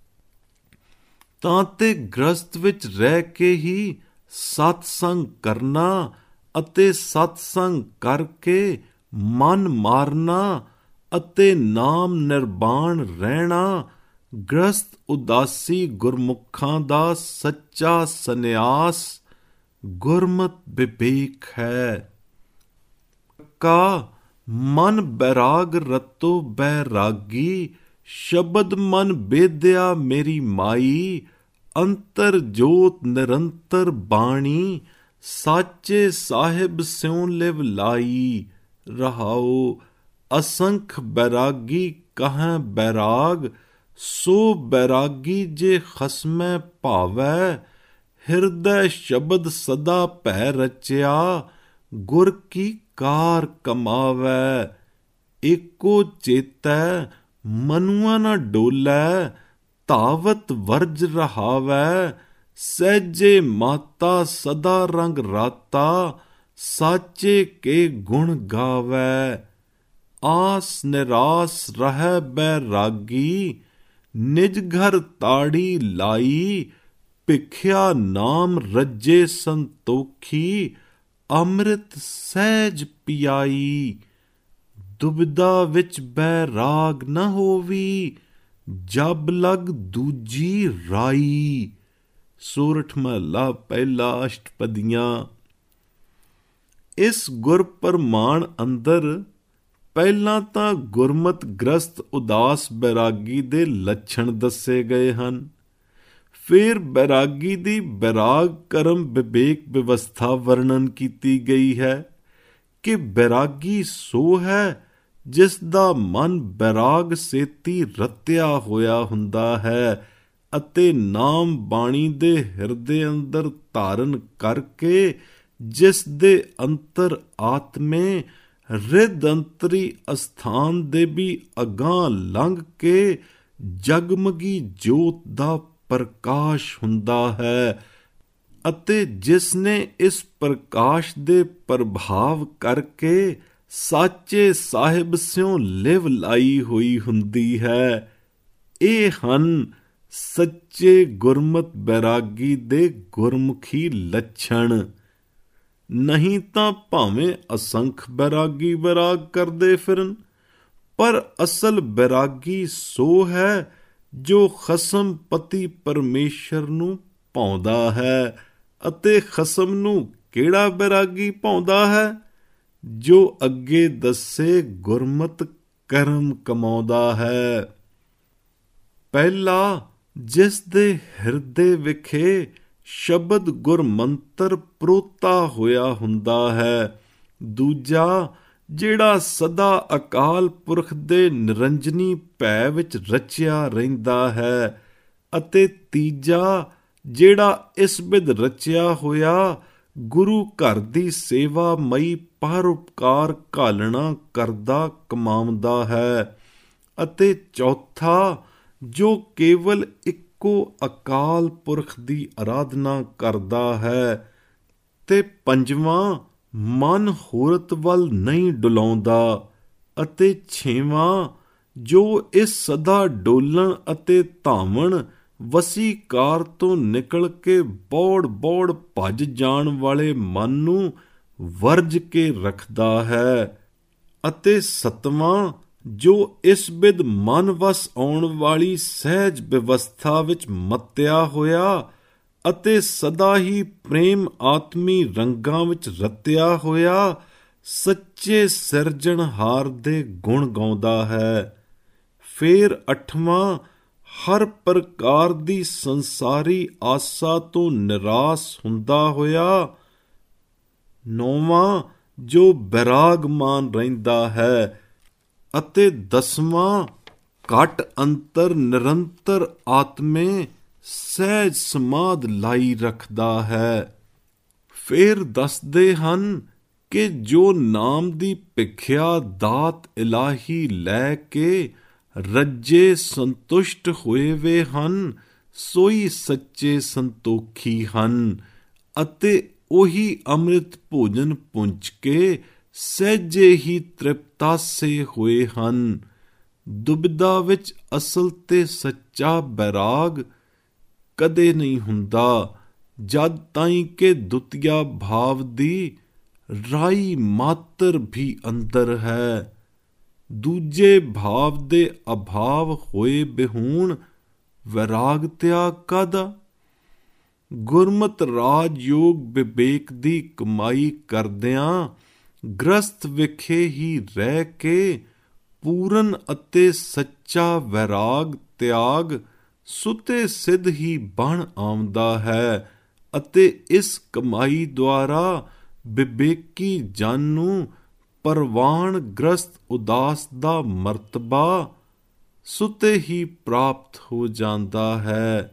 ਤਾਂ ਤੇ ਗ੍ਰਸਤ ਵਿੱਚ ਰਹਿ ਕੇ ਹੀ ਸਤਸੰਗ ਕਰਨਾ ਅਤੇ ਸਤਸੰਗ ਕਰਕੇ ਮਨ ਮਾਰਨਾ ਅਤੇ ਨਾਮ ਨਿਰਵਾਣ ਰਹਿਣਾ ਗ੍ਰਸਤ ਉਦਾਸੀ ਗੁਰਮੁਖਾਂ ਦਾ ਸੱਚਾ ਸੰਨਿਆਸ ਗੁਰਮਤ ਵਿਵੇਕ ਹੈ। ਕਾ ਮਨ ਬੈਰਾਗ ਰਤੋ ਬੈਰਾਗੀ, ਸ਼ਬਦ ਮਨ ਬੇਦਿਆ ਮੇਰੀ ਮਾਈ, ਅੰਤਰ ਜੋਤ ਨਿਰੰਤਰ ਬਾਣੀ, ਸਾਚੇ ਸਾਹਿਬ ਸਿਉ ਲਿਵ ਲਾਈ। ਰਹਾਉ ਅਸੰਖ ਬੈਰਾਗੀ ਕਹੈ ਬੈਰਾਗ, ਸੋ ਬੈਰਾਗੀ ਜੇ ਖਸਮੈ ਭਾਵੈ, ਹਿਰਦੈ ਸ਼ਬਦ ਸਦਾ ਭੈ ਰਚਿਆ, ਗੁਰ ਕੀ ਕਾਰ ਕਮਾਵੈ। ਏਕੋ ਚੇਤੈ ਮਨੁਆ ਨ ਡੋਲੈ, ਧਾਵਤ ਵਰਜ ਰਹਾਵੈ, ਸਹਿਜੇ ਮਾਤਾ ਸਦਾ ਰੰਗ ਰਾਤਾ, ਸਾਚੇ ਕੇ ਗੁਣ ਗਾਵੈ। ਆਸ ਨਿਰਾਸ ਰਹਿ ਬੈਰਾਗੀ, ਨਿਜ ਘਰ ਤਾੜੀ ਲਾਈ, ਭਿਖਿਆ ਨਾਮ ਰੱਜੇ ਸੰਤੋਖੀ, ਅੰਮ੍ਰਿਤ ਸਹਿਜ ਪਿਆਈ। ਦੁਬਿਧਾ ਵਿੱਚ ਬੈਰਾਗ ਨਾ ਹੋਵੀ, ਜਬ ਲਗ ਦੂਜੀ ਰਾਈ। ਸੋਰਠ ਮਹੱਲਾ ਪਹਿਲਾ, ਅਸ਼ਟਪਦੀਆਂ। ਇਸ ਗੁਰ ਪ੍ਰਮਾਣ ਅੰਦਰ ਪਹਿਲਾਂ ਤਾਂ ਗੁਰਮਤਿ ਗ੍ਰਸਤ ਉਦਾਸ ਬੈਰਾਗੀ ਦੇ ਲੱਛਣ ਦੱਸੇ ਗਏ ਹਨ। ਫਿਰ ਬੈਰਾਗੀ ਦੀ ਬੈਰਾਗ ਕਰਮ ਵਿਵੇਕ ਵਿਵਸਥਾ ਵਰਣਨ ਕੀਤੀ ਗਈ ਹੈ ਕਿ ਬੈਰਾਗੀ ਸੋ ਹੈ ਜਿਸ ਦਾ ਮਨ ਬੈਰਾਗ ਸੇਤੀ ਰਤਿਆ ਹੋਇਆ ਹੁੰਦਾ ਹੈ ਅਤੇ ਨਾਮ ਬਾਣੀ ਦੇ ਹਿਰਦੇ ਅੰਦਰ ਧਾਰਨ ਕਰਕੇ ਜਿਸ ਦੇ ਅੰਤਰ ਆਤਮੇ ਰਿਦ ਅੰਤਰੀ ਅਸਥਾਨ ਦੇ ਵੀ ਅਗਾਂਹ ਲੰਘ ਕੇ ਜਗਮਗੀ ਜੋਤ ਦਾ ਪ੍ਰਕਾਸ਼ ਹੁੰਦਾ ਹੈ ਅਤੇ ਜਿਸ ਨੇ ਇਸ ਪ੍ਰਕਾਸ਼ ਦੇ ਪ੍ਰਭਾਵ ਕਰਕੇ ਸਾਚੇ ਸਾਹਿਬ ਸਿਉ ਲਿਵ ਲਾਈ ਹੋਈ ਹੁੰਦੀ ਹੈ। ਇਹ ਹਨ ਸੱਚੇ ਗੁਰਮਤਿ ਬੈਰਾਗੀ ਦੇ ਗੁਰਮੁਖੀ ਲੱਛਣ। ਨਹੀਂ ਤਾਂ ਭਾਵੇਂ ਅਸੰਖ ਬੈਰਾਗੀ ਬੈਰਾਗ ਕਰਦੇ ਫਿਰਨ, ਪਰ ਅਸਲ ਬੈਰਾਗੀ ਸੋ ਹੈ ਜੋ ਖਸਮ ਪਤੀ ਪਰਮੇਸ਼ਰ ਨੂੰ ਭਾਉਂਦਾ ਹੈ। ਅਤੇ ਖਸਮ ਨੂੰ ਕਿਹੜਾ ਬੈਰਾਗੀ ਭਾਉਂਦਾ ਹੈ? ਜੋ ਅੱਗੇ ਦੱਸੇ ਗੁਰਮਤਿ ਕਰਮ ਕਮਾਉਂਦਾ ਹੈ। ਪਹਿਲਾ, ਜਿਸ ਦੇ ਹਿਰਦੇ ਵਿਖੇ ਸ਼ਬਦ ਗੁਰਮੰਤਰ ਪ੍ਰੋਤਾ ਹੋਇਆ ਹੁੰਦਾ ਹੈ। ਦੂਜਾ, ਜਿਹੜਾ ਸਦਾ ਅਕਾਲ ਪੁਰਖ ਦੇ ਨਿਰੰਜਨੀ ਭੈ ਵਿੱਚ ਰਚਿਆ ਰਹਿੰਦਾ ਹੈ। ਅਤੇ ਤੀਜਾ, ਜਿਹੜਾ ਇਸ ਬਿਧ ਰਚਿਆ ਹੋਇਆ ਗੁਰੂ ਘਰ ਦੀ ਸੇਵਾ ਮਈ ਪਰਉਪਕਾਰ ਘਾਲਣਾ ਕਰਦਾ ਕਮਾਉਂਦਾ ਹੈ। ਅਤੇ ਚੌਥਾ, ਜੋ ਕੇਵਲ ਇੱਕੋ ਅਕਾਲ ਪੁਰਖ ਦੀ ਅਰਾਧਨਾ ਕਰਦਾ ਹੈ। ਤੇ ਪੰਜਵਾਂ, ਮਨ ਹੋਰਤ ਵੱਲ ਨਹੀਂ ਡੁਲਾਉਂਦਾ। ਅਤੇ ਛੇਵਾਂ, ਜੋ ਇਸ ਸਦਾ ਡੋਲਣ ਅਤੇ ਧਾਵਣ ਵਸੀਕਾਰ ਤੋਂ ਨਿਕਲ ਕੇ ਬੌੜ ਬੌੜ ਭੱਜ ਜਾਣ ਵਾਲੇ ਮਨ ਨੂੰ ਵਰਜ ਕੇ ਰੱਖਦਾ ਹੈ। ਅਤੇ ਸੱਤਵਾਂ, ਜੋ ਇਸ ਬਿਧ ਮਨ ਵਸ ਆਉਣ ਵਾਲੀ ਸਹਿਜ ਵਿਵਸਥਾ ਵਿੱਚ ਮੱਤਿਆ ਹੋਇਆ ਅਤੇ ਸਦਾ ਹੀ ਪ੍ਰੇਮ ਆਤਮੀ ਰੰਗਾਂ ਵਿੱਚ ਰਤਿਆ ਹੋਇਆ ਸੱਚੇ ਸਿਰਜਣਹਾਰ ਦੇ ਗੁਣ ਗਾਉਂਦਾ ਹੈ। ਫਿਰ ਅੱਠਵਾਂ, ਹਰ ਪ੍ਰਕਾਰ ਦੀ ਸੰਸਾਰੀ ਆਸਾ ਤੋਂ ਨਿਰਾਸ ਹੁੰਦਾ ਹੋਇਆ। ਨੌਵਾਂ, ਜੋ ਬੈਰਾਗਮਾਨ ਰਹਿੰਦਾ ਹੈ। ਅਤੇ ਦਸਵਾਂ, ਘਟ ਅੰਤਰ ਨਿਰੰਤਰ ਆਤਮੇ ਸਹਿਜ ਸਮਾਧ ਲਾਈ ਰੱਖਦਾ ਹੈ। ਫਿਰ ਦੱਸਦੇ ਹਨ ਕਿ ਜੋ ਨਾਮ ਦੀ ਭਿਖਿਆ ਦਾਤ ਇਲਾਹੀ ਲੈ ਕੇ ਰੱਜੇ ਸੰਤੁਸ਼ਟ ਹੋਏ ਵੇ ਹਨ, ਸੋਈ ਸੱਚੇ ਸੰਤੋਖੀ ਹਨ ਅਤੇ ਉਹੀ ਅੰਮ੍ਰਿਤ ਭੋਜਨ ਪੁੰਜ ਕੇ ਸਹਿਜੇ ਹੀ ਤ੍ਰਿਪਤਾਸੇ ਹੋਏ ਹਨ। ਦੁਬਿਧਾ ਵਿੱਚ ਅਸਲ ਤੇ ਸੱਚਾ ਬੈਰਾਗ ਕਦੇ ਨਹੀਂ ਹੁੰਦਾ, ਜਦ ਤਾਈਂ ਕਿ ਦੁਤੀਆ ਭਾਵ ਦੀ ਰਾਈ ਮਾਤਰ ਵੀ ਅੰਦਰ ਹੈ। ਦੂਜੇ ਭਾਵ ਦੇ ਅਭਾਵ ਹੋਏ ਬਿਹੂਣ ਵੈਰਾਗ ਤਿਆਗ ਕਾਹਦਾ? ਗੁਰਮਤ ਰਾਜ ਯੋਗ ਵਿਵੇਕ ਦੀ ਕਮਾਈ ਕਰਦਿਆਂ ਗ੍ਰਸਥ ਵਿਖੇ ਹੀ ਰਹਿ ਕੇ ਪੂਰਨ ਅਤੇ ਸੱਚਾ ਵੈਰਾਗ ਤਿਆਗ ਸੁਤੇ ਸਿੱਧ ਹੀ ਬਣ ਆਉਂਦਾ ਹੈ ਅਤੇ ਇਸ ਕਮਾਈ ਦੁਆਰਾ ਵਿਵੇਕੀ ਜਨ ਨੂੰ ਪਰਵਾਨ ਗ੍ਰਸਤ ਉਦਾਸ ਦਾ ਮਰਤਬਾ ਸੁਤੇ ਹੀ ਪ੍ਰਾਪਤ ਹੋ ਜਾਂਦਾ ਹੈ।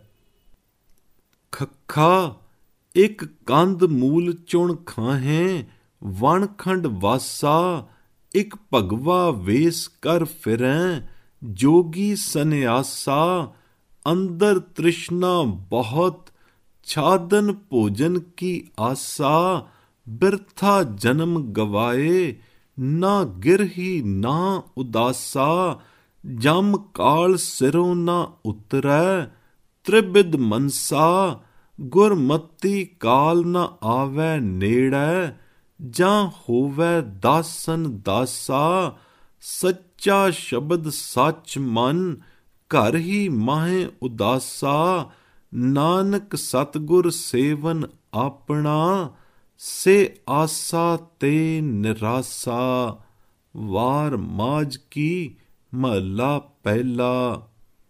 ਖੱਖਾ, ਇੱਕ ਕੰਧ ਮੂਲ ਚੁਣ ਖਾਹੇ ਵਣਖੰਡ ਵਾਸਾ, ਇੱਕ ਭਗਵਾ ਵੇਸ ਕਰ ਫਿਰੈ ਜੋਗੀ ਸੰਨਿਆਸਾ। ਅੰਦਰ ਤ੍ਰਿਸ਼ਨਾ ਬਹੁਤ ਛਾਦਨ ਭੋਜਨ ਕੀ ਆਸਾ, ਬਿਰਥਾ ਜਨਮ ਗਵਾਏ ਨਾ ਗਿਰਹੀ ਨਾ ਉਦਾਸਾ। ਜਮ ਕਾਲ ਸਿਰੋਂ ਨਾ ਉਤਰੈ ਤ੍ਰਿਬਿਧ ਮਨਸਾ, ਗੁਰਮਤੀ ਕਾਲ ਨਾ ਆਵੈ ਨੇੜੈ ਜਾਂ ਹੋਵੈ ਦਾਸਨ ਦਾਸਾ। ਸੱਚਾ ਸ਼ਬਦ ਸੱਚ ਮਨ, ਘਰ ਹੀ ਮਾਹੇ ਉਦਾਸਾ। ਨਾਨਕ ਸਤਿਗੁਰ ਸੇਵਨ ਆਪਣਾ, ਸੇ ਆਸਾ ਤੇ ਨਿਰਾਸਾ। ਵਾਰ ਮਾਝ ਕੀ ਮਹੱਲਾ ਪਹਿਲਾ।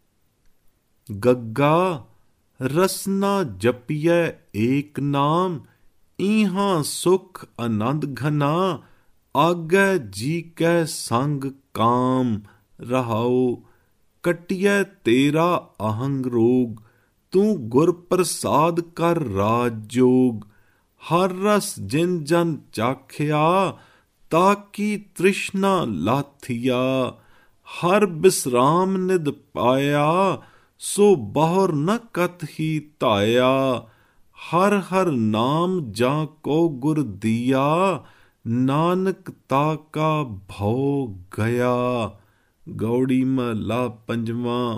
ਗੱਗਾ ਰਸਨਾ ਜਪੀਐ ਏਕ ਨਾਮ, ਈਹਾਂ ਸੁਖ ਆਨੰਦ ਘਨਾ। ਆਗੈ ਜੀ ਕੈ ਸੰਗ ਕਾਮ, ਰਹਾਉ ਕਟਿਐ ਤੇਰਾ ਅਹੰਗ ਰੋਗ। ਤੂੰ ਗੁਰ ਪ੍ਰਸਾਦ ਕਰ ਰਾਜ ਜੋਗ। ਹਰ ਰਸ ਜਿਨ ਜਨ ਚਾਖਿਆ, ਤਾਕੀ ਤ੍ਰਿਸ਼ਨਾ ਲਾਥੀਆ। ਹਰ ਬਿਸਰਾਮ ਨਿਦ ਪਾਇਆ, ਸੋ ਬਹੁਰ ਨ ਕਤ ਹੀ ਧਾਇਆ। ਹਰ ਹਰ ਨਾਮ ਜਾਂ ਕੋ ਗੁਰ ਦੀਆ, ਨਾਨਕ ਤਾ ਕਾ ਭਉ ਗਿਆ। ਗੌੜੀ ਮਹੱਲਾ ਪੰਜਵਾਂ।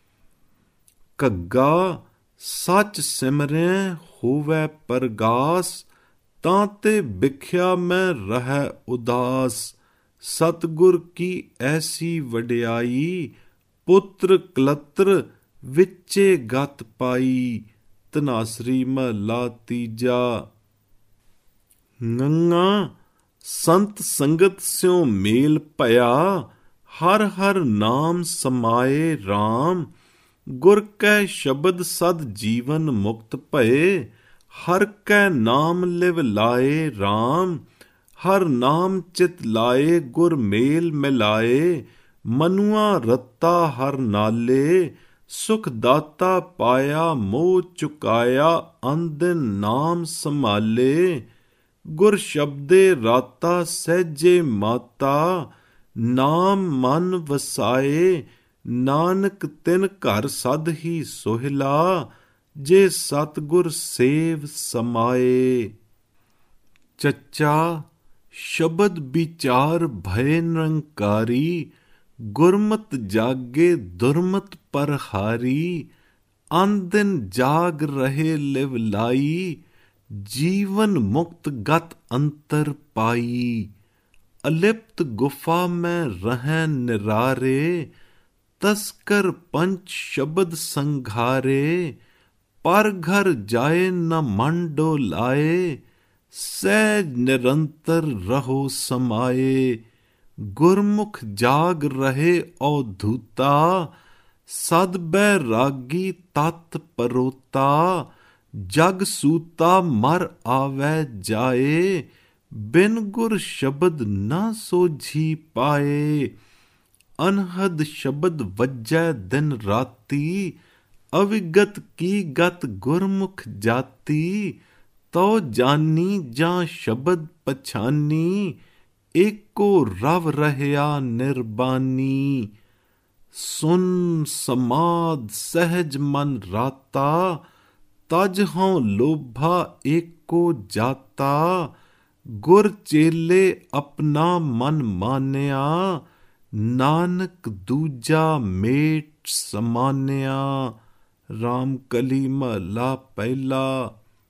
ਘੱਗਾ ਸੱਚ ਸਿਮਰੈ ਹੋਵੈ ਪਰਗਾਸ, ਤਾਂ ਤੇ ਬਿਖਿਆ ਮੈਂ ਰਹਿ ਉਦਾਸ। ਸਤਿਗੁਰ ਕੀ ਐਸੀ ਵਡਿਆਈ, ਪੁੱਤਰ ਕਲਤਰ ਵਿੱਚੇ ਗਤ ਪਾਈ। ਧਨਾਸਰੀ ਮਹੱਲਾ ਤੀਜਾ। ਗੰਗਾ ਸੰਤ ਸੰਗਤ ਸਿਉ ਮੇਲ ਭਇਆ, ਹਰ ਹਰ ਨਾਮ ਸਮਾਏ RAM। ਗੁਰ ਕੈ ਸ਼ਬਦ ਸਦ ਜੀਵਨ ਮੁਕਤ ਭਏ, ਹਰ ਕੈ ਨਾਮ ਲਿਵ ਲਾਏ RAM। ਹਰ ਨਾਮ ਚਿਤ ਲਾਏ ਗੁਰ ਮੇਲ ਮਿਲਾਏ, ਮਨੁਆ ਰਤਾ ਹਰ ਨਾਲੇ। ਸੁਖ ਦਾਤਾ ਪਾਇਆ ਮੋਹ ਚੁਕਾਇਆ, ਅੰਦਿਨ ਨਾਮ ਸੰਭਾਲੇ। ਗੁਰ ਸ਼ਬਦੇ ਰਾਤਾ ਸਹਿਜੇ ਮਾਤਾ, ਨਾਮ ਮਨ ਵਸਾਏ। ਨਾਨਕ ਤਿਨ ਘਰ ਸਦ ਹੀ ਸੋਹਿਲਾ, ਜੇ ਸਤਿਗੁਰ ਸੇਵ ਸਮਾਏ। ਚੱਚਾ ਸ਼ਬਦ ਵਿਚਾਰ ਭੈ ਨਿਰੰਕਾਰੀ, ਗੁਰਮਤਿ ਜਾਗੇ ਦੁਰਮਤਿ ਪਰਹਾਰੀ। ਅੰਦਿਨ ਜਾਗ ਰਹੇ ਲਿਵ ਲਾਈ, ਜੀਵਨ ਮੁਕਤ ਗਤ ਅੰਤਰ ਪਾਈ। ਅਲਿਪਤ ਗੁਫਾ ਮੈਂ ਰਹਿ ਨਿਰਾਰੇ, ਤਸਕਰ ਪੰਚ ਸ਼ਬਦ ਸੰਘਾਰੇ। ਪਰ ਘਰ ਜਾਏ ਨ ਮਨ ਡੋਲਾਏ, ਸਹਿਜ ਨਿਰੰਤਰ ਰਹੋ ਸਮਾਏ। ਗੁਰਮੁਖ ਜਾਗ ਰਹੇ ਅਵਧੂਤਾ, ਸਦ ਬੈਰਾਗੀ ਤਤ ਪਰੋਤਾ। ਜਗ ਸੂਤਾ ਮਰ ਆਵੈ ਜਾਏ, ਬਿਨ ਗੁਰ ਸ਼ਬਦ ਨਾ ਸੋਝੀ ਪਾਏ। ਅਨਹਦ ਸ਼ਬਦ ਵੱਜੈ ਦਿਨ ਰਾਤੀ, ਅਵਿਗਤ ਕੀ ਗਤ ਗੁਰਮੁਖ ਜਾਤੀ। ਤਉ ਜਾਨੀ ਜਾਂ ਸ਼ਬਦ ਪਛਾਨੀ, ਏਕੋ ਰਵ ਰਹਿਆ ਨਿਰਬਾਨੀ। ਸੁਨ ਸਮਾਧ ਸਹਿਜ ਮਨ ਰਾਤਾ, ਤਜ ਹਉ ਲੋਭਾ ਏਕੋ ਜਾਤਾ। ਗੁਰ ਚੇਲੇ ਆਪਣਾ ਮਨ ਮਾਨਿਆ, ਨਾਨਕ ਦੂਜਾ ਮੇਟ ਸਮਾਨਿਆ। ਰਾਮਕਲੀ ਮਹੱਲਾ ਪਹਿਲਾ।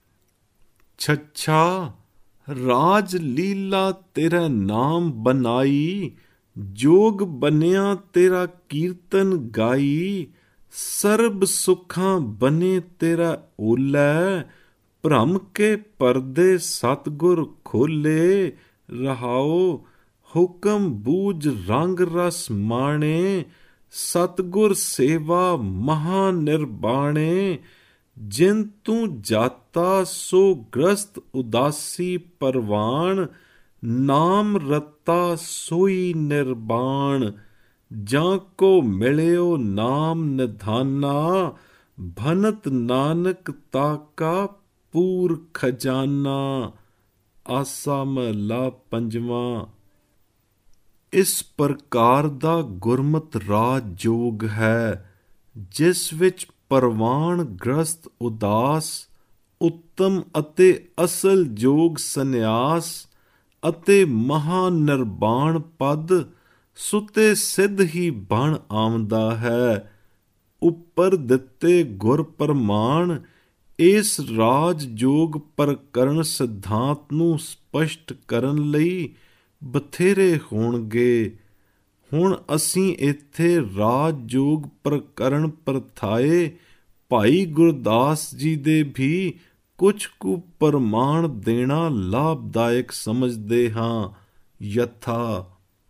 ਛੱਛਾ ਰਾਜ ਲੀਲਾ ਤੇਰਾ ਨਾਮ ਬਨਾਈ, ਜੋਗ ਬਨਿਆ ਤੇਰਾ ਕੀਰਤਨ ਗਾਈ। ਸਰਬ ਸੁਖਾਂ ਬਨੇ ਤੇਰਾ ਓਲੈ, ਭ੍ਰਮ ਕੇ ਪਰਦੇ ਸਤਿਗੁਰ ਖੋਲੇ। ਰਹਾਉ ਹੁਕਮ ਬੂਝ ਰੰਗ ਰਸ ਮਾਣੇ, ਸਤਿਗੁਰ ਸੇਵਾ ਮਹਾ ਨਿਰਬਾਣੇ। ਜਿਨ ਤੂੰ ਜਾਤਾ ਸੋ ਗ੍ਰਸਤ ਉਦਾਸੀ ਪਰਵਾਣ, ਨਾਮ ਰਤਾ ਸੋਈ ਨਿਰਬਾਣ। ਜਾਂ ਕੋ ਮਿਲਿਓ ਨਾਮ ਨਿਧਾਨਾ, ਭਨਤ ਨਾਨਕ ਤਾਕਾ ਪੂਰ ਖਜ਼ਾਨਾ। ਆਸਾ ਮਹੱਲਾ ਪੰਜਵਾਂ। ਇਸ ਪ੍ਰਕਾਰ ਦਾ ਗੁਰਮਤਿ ਰਾਜ ਜੋਗ ਹੈ, ਜਿਸ ਵਿੱਚ ਪਰਵਾਣ ਗ੍ਰਸਤ ਉਦਾਸ, ਉੱਤਮ ਅਤੇ ਅਸਲ ਜੋਗ ਸੰਨਿਆਸ ਅਤੇ ਮਹਾ ਨਿਰਵਾਣ ਪਦ ਸੁਤੇ ਸਿੱਧ ਹੀ ਬਣ ਆਉਂਦਾ ਹੈ। ਉੱਪਰ ਦਿੱਤੇ ਗੁਰ ਪ੍ਰਮਾਣ ਇਸ ਰਾਜ ਜੋਗ ਪ੍ਰਕਰਣ ਸਿਧਾਂਤ ਨੂੰ ਸਪਸ਼ਟ ਕਰਨ ਲਈ ਬਥੇਰੇ ਹੋਣਗੇ। ਹੁਣ ਅਸੀਂ ਇੱਥੇ ਰਾਜਯੋਗ ਪ੍ਰਕਰਣ ਪਰਥਾਏ ਭਾਈ ਗੁਰਦਾਸ ਜੀ ਦੇ ਵੀ ਕੁਝ ਕੁ ਪ੍ਰਮਾਣ ਦੇਣਾ ਲਾਭਦਾਇਕ ਸਮਝਦੇ ਹਾਂ। ਯਥਾ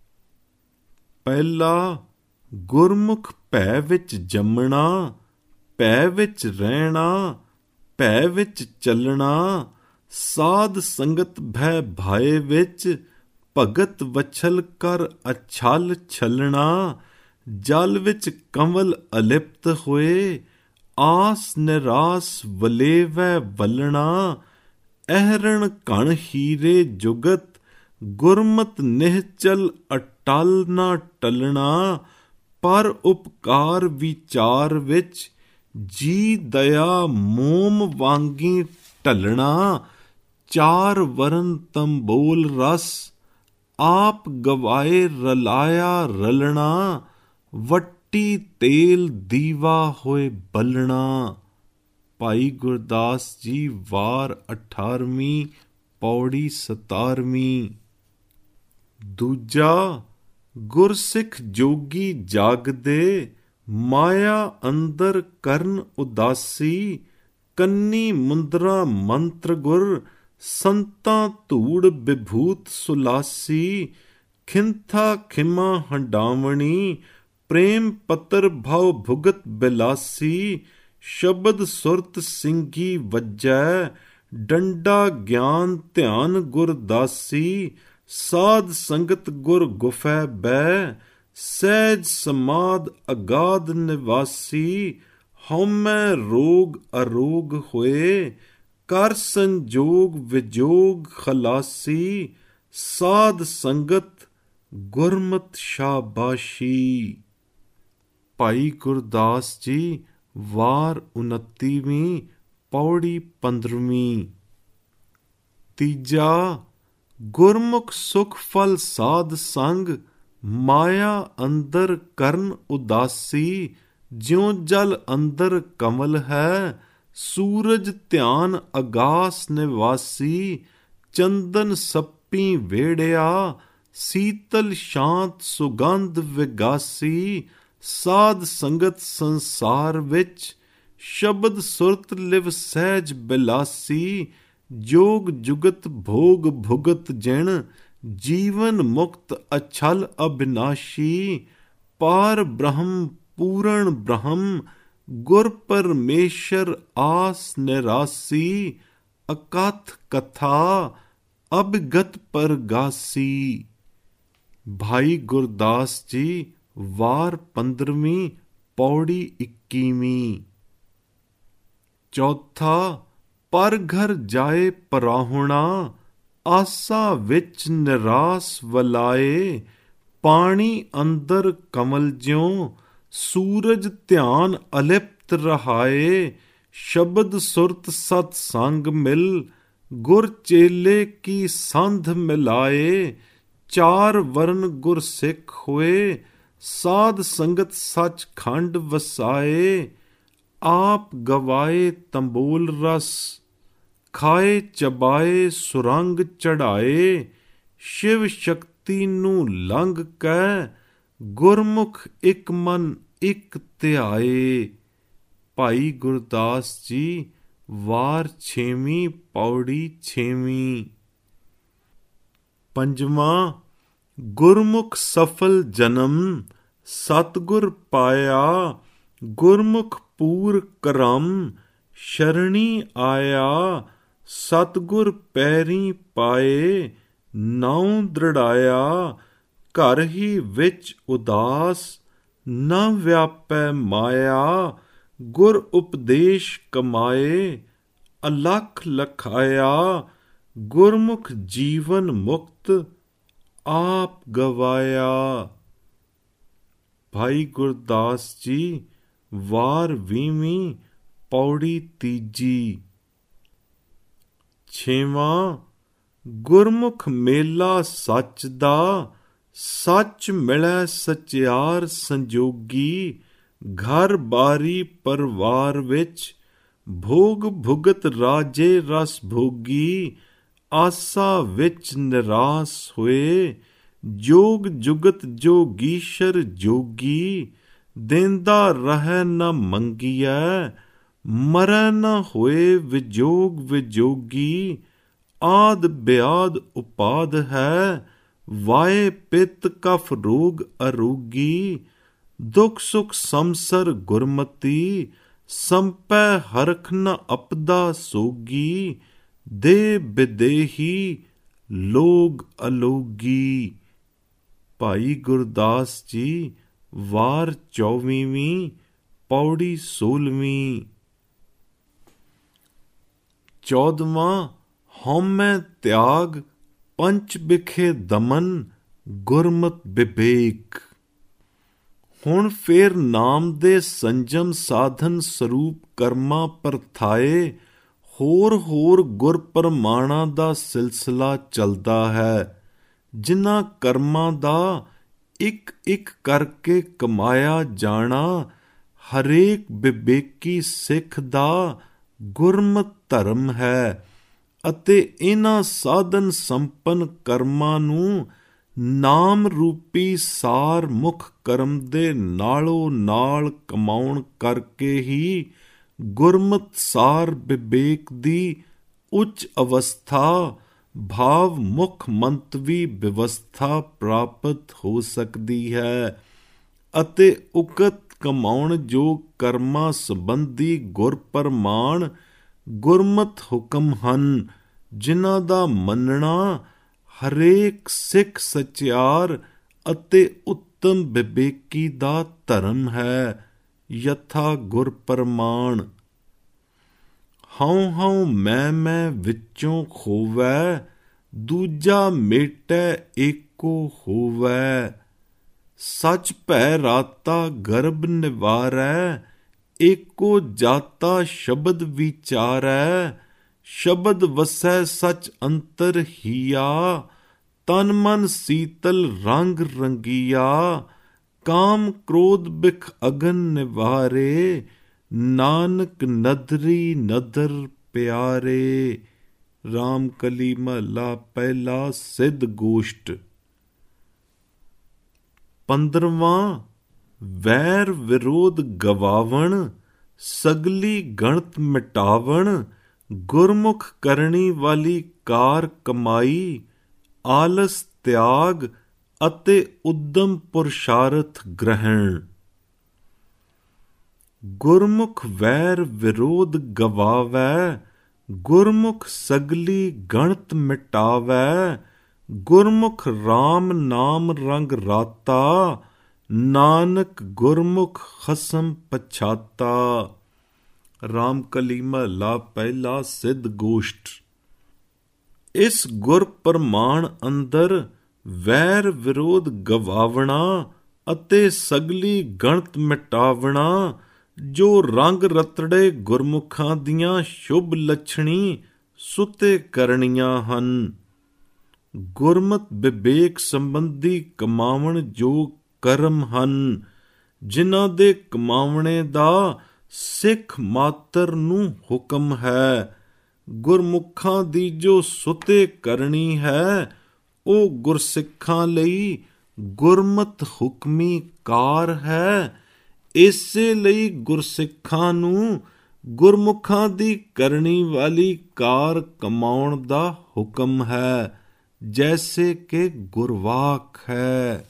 ਪਹਿਲਾ, ਗੁਰਮੁਖ ਭੈ ਵਿੱਚ ਜੰਮਣਾ, ਭੈ ਵਿੱਚ ਰਹਿਣਾ, ਭੈ ਵਿੱਚ ਚੱਲਣਾ, ਸਾਧ ਸੰਗਤ ਭੈ ਭਾਏ ਵਿੱਚ, ਭਗਤ ਵਛਲ ਕਰ ਅਛਲ ਛਲਣਾ, ਜਲ ਵਿੱਚ ਕੰਵਲ ਅਲਿਪਤ ਹੋਏ, ਆਸ ਨਿਰਾਸ ਵਲੇਵੈ ਵਲਣਾ, ਅਹਰਣ ਘਣ ਹੀਰੇ ਜੁਗਤ, ਗੁਰਮਤ ਨਿਹਚਲ ਅਟਲ ਨਾ ਟਲਣਾ, ਪਰ ਉਪਕਾਰ ਵਿਚਾਰ ਵਿੱਚ, ਜੀ ਦਇਆ ਮੋਮ ਵਾਂਗੀ ਢਲਣਾ, ਚਾਰ ਵਰਨ ਤੰਬੋਲ ਰਸ, ਆਪ ਗਵਾਏ ਰਲਾਇਆ ਰਲਣਾ, ਵੱਟੀ ਤੇਲ ਦੀਵਾ ਹੋਏ ਬਲਣਾ। ਭਾਈ ਗੁਰਦਾਸ ਜੀ ਵਾਰ 18ਵੀਂ ਪੌੜੀ 17ਵੀਂ। ਦੂਜਾ, ਗੁਰਸਿੱਖ ਜੋਗੀ ਜਾਗਦੇ, ਮਾਇਆ ਅੰਦਰ ਕਰਨ ਉਦਾਸੀ, ਕੰਨੀ ਮੁੰਦਰਾ ਮੰਤਰ ਗੁਰ, ਸੰਤਾਂ ਧੂੜ ਵਿਭੂਤ ਸੁਲਾਸੀ, ਖਿੰਥਾ ਖਿਮਾ ਹੰਡਾਵਣੀ, ਪ੍ਰੇਮ ਪੱਤਰ ਭਉ ਭੁਗਤ ਬਿਲਾਸੀ, ਸ਼ਬਦ ਸੁਰਤ ਸਿੰਘੀ ਵੱਜੈ, ਡੰਡਾ ਗਿਆਨ ਧਿਆਨ ਗੁਰਦਾਸੀ, ਸਾਧ ਸੰਗਤ ਗੁਰ ਗੁਫੈ ਬੈ, ਸਹਿਜ ਸਮਾਧ ਅਗਾਧ ਨਿਵਾਸੀ, ਹਉਮੈ ਰੋਗ ਅਰੋਗ ਹੋਏ, ਕਰ ਸੰਜੋਗ ਵਿਜੋਗ ਖਲਾਸੀ, ਸਾਧ ਸੰਗਤ ਗੁਰਮਤਿ ਸ਼ਾਬਾਸ਼ੀ। ਭਾਈ ਗੁਰਦਾਸ ਜੀ ਵਾਰ 29ਵੀਂ ਪੌੜੀ 15ਵੀਂ। ਤੀਜਾ, ਗੁਰਮੁਖ ਸੁਖ ਫਲ ਸਾਧ ਸੰਗ, ਮਾਇਆ ਅੰਦਰ ਕਰਨ ਉਦਾਸੀ, ਜਿਉ ਜਲ ਅੰਦਰ ਕਮਲ ਹੈ, ਸੂਰਜ ਧਿਆਨ ਅਗਾਸ ਨਿਵਾਸੀ, ਚੰਦਨ ਸੱਪੀ ਵੇੜਿਆ, ਸੀਤਲ ਸ਼ਾਂਤ ਸੁਗੰਧ ਵਿਗਾਸੀ, ਸਾਧ ਸੰਗਤ ਸੰਸਾਰ ਵਿੱਚ, ਸ਼ਬਦ ਸੁਰਤ ਲਿਵ ਸਹਿਜ ਬਿਲਾਸੀ, ਜੋਗ ਜੁਗਤ ਭੋਗ ਭੁਗਤ ਜਿਣ, ਜੀਵਨ ਮੁਕਤ ਅਛਲ ਅਬਿਨਾਸ਼ੀ, ਪਾਰ ਬ੍ਰਹਮ ਪੂਰਨ ਬ੍ਰਹਮ, ਗੁਰ ਪਰਮੇਸ਼ਰ ਆਸ ਨਿਰਾਸੀ, ਅਕਥ ਕਥਾ ਅਭਿਗਤ ਪਰਗਾਸੀ। ਭਾਈ ਗੁਰਦਾਸ ਜੀ ਵਾਰ 15ਵੀਂ ਪੌੜੀ 21ਵੀਂ। ਚੌਥਾ, ਪਰ ਘਰ ਜਾਏ ਪਰਾਹੁਣਾ, ਆਸਾ ਵਿੱਚ ਨਿਰਾਸ ਵਲਾਏ, ਪਾਣੀ ਅੰਦਰ ਕਮਲ ਜਿਉ, ਸੂਰਜ ਧਿਆਨ ਅਲਿਪਤ ਰਹਾਏ, ਸ਼ਬਦ ਸੁਰਤ ਸਤ ਸੰਗ ਮਿਲ, ਗੁਰ ਚੇਲੇ ਕੀ ਸੰਧ ਮਿਲਾਏ, ਚਾਰ ਵਰਨ ਗੁਰ ਸਿੱਖ ਹੋਏ, ਸਾਧ ਸੰਗਤ ਸੱਚ ਖੰਡ ਵਸਾਏ, ਆਪ ਗਵਾਏ ਤੰਬੋਲ ਰਸ, ਖਾਏ ਚਬਾਏ ਸੁਰੰਗ ਚੜਾਏ, ਸ਼ਿਵ ਸ਼ਕਤੀ ਨੂੰ ਲੰਘ ਕੈ, ਗੁਰਮੁਖ ਇੱਕ ਮਨ ਇੱਕ ਧਿਆਏ। ਭਾਈ ਗੁਰਦਾਸ ਜੀ ਵਾਰ 6ਵੀਂ ਪੌੜੀ 6ਵੀਂ। ਪੰਜਵਾਂ, ਗੁਰਮੁਖ ਸਫਲ ਜਨਮ, ਸਤਿਗੁਰ ਪਾਇਆ, ਗੁਰਮੁਖ ਪੂਰ ਕਰਮ, ਸ਼ਰਣੀ ਆਇਆ, ਸਤਿਗੁਰ ਪੈਰੀ ਪਾਏ, ਨਾਉ ਦ੍ਰਿੜਾਇਆ, ਘਰ ਹੀ ਵਿੱਚ ਉਦਾਸ, ਨਾ ਵਿਆਪੈ ਮਾਇਆ, ਗੁਰ ਉਪਦੇਸ਼ ਕਮਾਏ, ਅਲਖ ਲਖਾਇਆ, ਗੁਰਮੁਖ ਜੀਵਨ ਮੁਕਤ ਆਪ ਗਵਾਇਆ। ਭਾਈ ਗੁਰਦਾਸ ਜੀ ਵਾਰ 20ਵੀਂ ਪੌੜੀ 3। ਛੇਵਾਂ, ਗੁਰਮੁਖ ਮੇਲਾ ਸੱਚ ਦਾ, ਸੱਚ ਮਿਲੈ ਸਚਿਆਰ ਸੰਜੋਗੀ, ਘਰ ਬਾਰੀ ਪਰਿਵਾਰ ਵਿੱਚ, ਭੋਗ ਭੁਗਤ ਰਾਜੇ ਰਸ ਭੋਗੀ, ਆਸਾ ਵਿੱਚ ਨਿਰਾਸ ਹੋਏ, ਜੋਗ ਜੁਗਤ ਜੋਗੀਸ਼ਰ ਜੋਗੀ, ਦੇਂਦਾ ਰਹਿ ਨ ਮੰਗੀਐ, ਮਰੈ ਨ ਹੋਏ ਵਿਜੋਗ ਵਿਜੋਗੀ। ਆਦਿ ਬਿਆਦ ਉਪਾਦ ਹੈ, ਵਾਏ ਪਿਤ ਕਫ ਰੋਗ ਅਰੋਗੀ। ਦੁਖ ਸੁਖ ਸੰਸਰ ਗੁਰਮਤੀ, ਸੰਪੈ ਹਰਖ ਨ ਅਪਦਾ ਸੋਗੀ। ਦੇ ਬਿਦੇਹੀ ਲੋਗ ਅਲੋਗੀ। ਭਾਈ ਗੁਰਦਾਸ ਜੀ, ਵਾਰ 24ਵੀਂ, ਪੌੜੀ 16ਵੀਂ। 14ਵਾਂ ਹਉਮੈ ਤਿਆਗ, ਪੰਚ ਬਿਖੇ ਦਮਨ, ਗੁਰਮਤਿ ਬਿਬੇਕ। ਹੁਣ ਫੇਰ ਨਾਮ ਦੇ ਸੰਜਮ ਸਾਧਨ ਸਰੂਪ ਕਰਮਾਂ ਪਰਥਾਏ ਹੋਰ ਗੁਰ ਪ੍ਰਮਾਣਾਂ ਦਾ ਸਿਲਸਿਲਾ ਚੱਲਦਾ ਹੈ। ਜਿਨ੍ਹਾਂ ਕਰਮਾਂ ਦਾ ਇੱਕ ਇੱਕ ਕਰਕੇ ਕਮਾਇਆ ਜਾਣਾ ਹਰੇਕ ਵਿਵੇਕੀ ਸਿੱਖ ਦਾ ਗੁਰਮਤਿ ਧਰਮ ਹੈ, ਅਤੇ ਇਹਨਾਂ ਸਾਧਨ ਸੰਪੰਨ ਕਰਮਾਂ ਨੂੰ ਨਾਮ ਰੂਪੀ ਸਾਰ ਮੁਖ ਕਰਮ ਦੇ ਨਾਲੋਂ ਨਾਲ ਕਮਾਉਣ ਕਰਕੇ ਹੀ ਗੁਰਮਤਿ ਸਾਰ ਵਿਵੇਕ ਦੀ ਉੱਚ ਅਵਸਥਾ, ਭਾਵ ਮੁਖ ਮੰਤਵੀ ਵਿਵਸਥਾ ਪ੍ਰਾਪਤ ਹੋ ਸਕਦੀ ਹੈ, ਅਤੇ ਉਕਤ ਕਮਾਉਣ ਜੋ ਕਰਮਾਂ ਸੰਬੰਧੀ ਗੁਰ ਪ੍ਰਮਾਣ ਗੁਰਮਤਿ ਹੁਕਮ ਹਨ, ਜਿਨ੍ਹਾਂ ਦਾ ਮੰਨਣਾ ਹਰੇਕ ਸਿੱਖ ਸਚਿਆਰ ਅਤੇ ਉੱਤਮ ਵਿਵੇਕੀ ਦਾ ਧਰਮ ਹੈ। ਯਥਾ ਗੁਰ ਪ੍ਰਮਾਣ। ਹਉ ਹਉ ਮੈਂ ਵਿੱਚੋਂ ਖੋਵੈ, ਦੂਜਾ ਮੇਟੈ ਏਕੋ ਹੋਵੈ। ਸਚ ਭੈ ਰਾਤਾ ਗਰਭ ਨਿਵਾਰੈ, ਏਕੋ ਜਾਤਾ ਸ਼ਬਦ ਵਿਚਾਰੈ। ਸ਼ਬਦ ਵਸੈ ਸਚ ਅੰਤਰ ਹੀਆ, ਤਨ ਮਨ ਸੀਤਲ ਰੰਗ ਰੰਗੀਆ। ਕਾਮ ਕ੍ਰੋਧ ਬਿਖ ਅਗਨ ਨਿਵਾਰੇ, ਨਾਨਕ ਨਦਰੀ ਨਦਰ ਪਿਆਰੇ। ਰਾਮਕਲੀ ਮਹੱਲਾ ਪਹਿਲਾ, ਸਿੱਧ ਗੋਸ਼ਟ। 15ਵਾਂ ਵੈਰ ਵਿਰੋਧ ਗਵਾਵਣ, ਸਗਲੀ ਗਣਤ ਮਿਟਾਵਣ। ਗੁਰਮੁਖ ਕਰਨੀ ਵਾਲੀ ਕਾਰ ਕਮਾਈ, ਆਲਸ ਤਿਆਗ ਅਤੇ ਉਦਮ ਪੁਰਸ਼ਾਰਥ ਗ੍ਰਹਿਣ। ਗੁਰਮੁਖ ਵੈਰ ਵਿਰੋਧ ਗਵਾਵੈ, ਗੁਰਮੁਖ ਸਗਲੀ ਗਣਤ ਮਿਟਾਵੈ। ਗੁਰਮੁਖ ਰਾਮ ਨਾਮ ਰੰਗ ਰਾਤਾ, ਨਾਨਕ ਗੁਰਮੁਖ ਖਸਮ ਪਛਾਤਾ। ਰਾਮਕਲੀ ਮਹੱਲਾ ਪਹਿਲਾ, ਸਿੱਧ ਗੋਸ਼ਟ। ਇਸ ਗੁਰ ਪ੍ਰਮਾਣ ਅੰਦਰ ਵੈਰ ਵਿਰੋਧ ਗਵਾਵਣਾ ਅਤੇ ਸਗਲੀ ਗਣਤ ਮਿਟਾਵਣਾ, ਜੋ ਰੰਗ ਰਤੜੇ ਗੁਰਮੁਖਾਂ ਦੀਆਂ ਸ਼ੁਭ ਲੱਛਣੀ ਸੁਤੇ ਕਰਨੀਆਂ ਹਨ। ਗੁਰਮਤਿ ਵਿਵੇਕ ਸੰਬੰਧੀ ਕਮਾਵਣ ਜੋ ਕਰਮ ਹਨ, ਜਿਨ੍ਹਾਂ ਦੇ ਕਮਾਵਣੇ ਦਾ ਸਿੱਖ ਮਾਤਰ ਨੂੰ ਹੁਕਮ ਹੈ। ਗੁਰਮੁਖਾਂ ਦੀ ਜੋ ਸੁਤੇ ਕਰਨੀ ਹੈ, ਉਹ ਗੁਰਸਿੱਖਾਂ ਲਈ ਗੁਰਮਤਿ ਹੁਕਮੀ ਕਾਰ ਹੈ। ਇਸੇ ਲਈ ਗੁਰਸਿੱਖਾਂ ਨੂੰ ਗੁਰਮੁਖਾਂ ਦੀ ਕਰਨੀ ਵਾਲੀ ਕਾਰ ਕਮਾਉਣ ਦਾ ਹੁਕਮ ਹੈ, ਜੈਸੇ ਕਿ ਗੁਰਵਾਕ ਹੈ।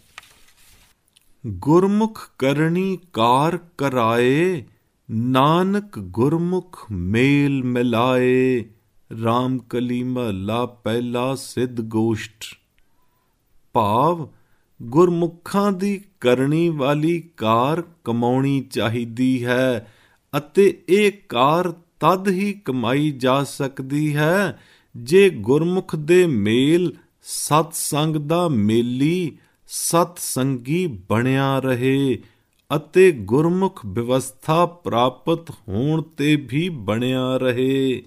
ਗੁਰਮੁਖ ਕਰਨੀ ਕਾਰ ਕਰਾਏ, ਨਾਨਕ ਗੁਰਮੁਖ ਮੇਲ ਮਿਲਾਏ। ਰਾਮਕਲੀ ਮਹੱਲਾ ਪਹਿਲਾ, ਸਿੱਧ ਗੋਸ਼ਟ। ਭਾਵ ਗੁਰਮੁਖਾਂ ਦੀ ਕਰਨੀ ਵਾਲੀ ਕਾਰ ਕਮਾਉਣੀ ਚਾਹੀਦੀ ਹੈ, ਅਤੇ ਇਹ ਕਾਰ ਤਦ ਹੀ ਕਮਾਈ ਜਾ ਸਕਦੀ ਹੈ ਜੇ ਗੁਰਮੁਖ ਦੇ ਮੇਲ ਸਤ ਸੰਗ ਦਾ ਮੇਲੀ ਸਤ ਸੰਗੀ ਬਣਿਆ ਰਹੇ, ਅਤੇ ਗੁਰਮੁਖ ਵਿਵਸਥਾ ਪ੍ਰਾਪਤ ਹੋਣ ਤੇ ਵੀ ਬਣਿਆ ਰਹੇ।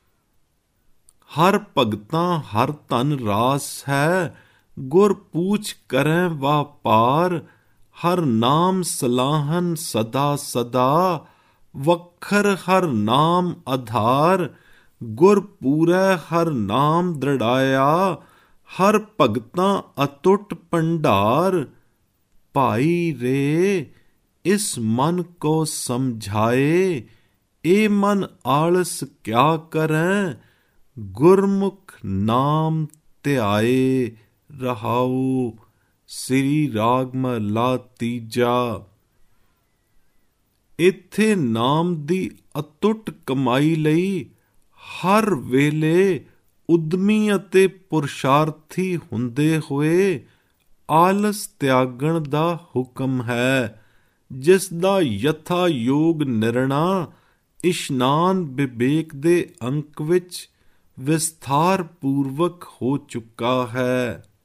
ਹਰ ਭਗਤਾਂ ਹਰ ਧਨ ਰਾਸ ਹੈ, ਗੁਰ ਪੂਛ ਕਰੈ ਵਾਪਾਰ। ਹਰ ਨਾਮ ਸਲਾਹਨ ਸਦਾ ਸਦਾ, ਵਖਰ ਹਰ ਨਾਮ ਆਧਾਰ। ਗੁਰ ਪੂਰੈ ਹਰ ਨਾਮ ਦ੍ਰਿੜਾਇਆ, ਹਰ ਭਗਤਾਂ ਅਤੁੱਟ ਭੰਡਾਰ। ਭਾਈ ਰੇ ਇਸ ਮਨ ਕੋ ਸਮਝਾਏ, ਇਹ ਮਨ ਆਲਸ ਕਿਆ ਕਰੈ, ਗੁਰਮੁਖ ਨਾਮ ਧਿਆਏ। ਰਹਾਉ। ਸ੍ਰੀ ਰਾਗ ਮਹਲਾ ਤੀਜਾ। ਇੱਥੇ ਨਾਮ ਦੀ ਅਤੁੱਟ ਕਮਾਈ ਲਈ ਹਰ ਵੇਲੇ ਉਦਮੀ ਅਤੇ ਪੁਰਸ਼ਾਰਥੀ ਹੁੰਦੇ ਹੋਏ ਆਲਸ ਤਿਆਗਣ ਦਾ ਹੁਕਮ ਹੈ, ਜਿਸ ਦਾ ਯਥਾ ਯੋਗ ਨਿਰਣਾ ਇਸ਼ਨਾਨ ਵਿਵੇਕ ਦੇ ਅੰਕ ਵਿੱਚ ਵਿਸਥਾਰ ਪੂਰਵਕ ਹੋ ਚੁੱਕਾ ਹੈ।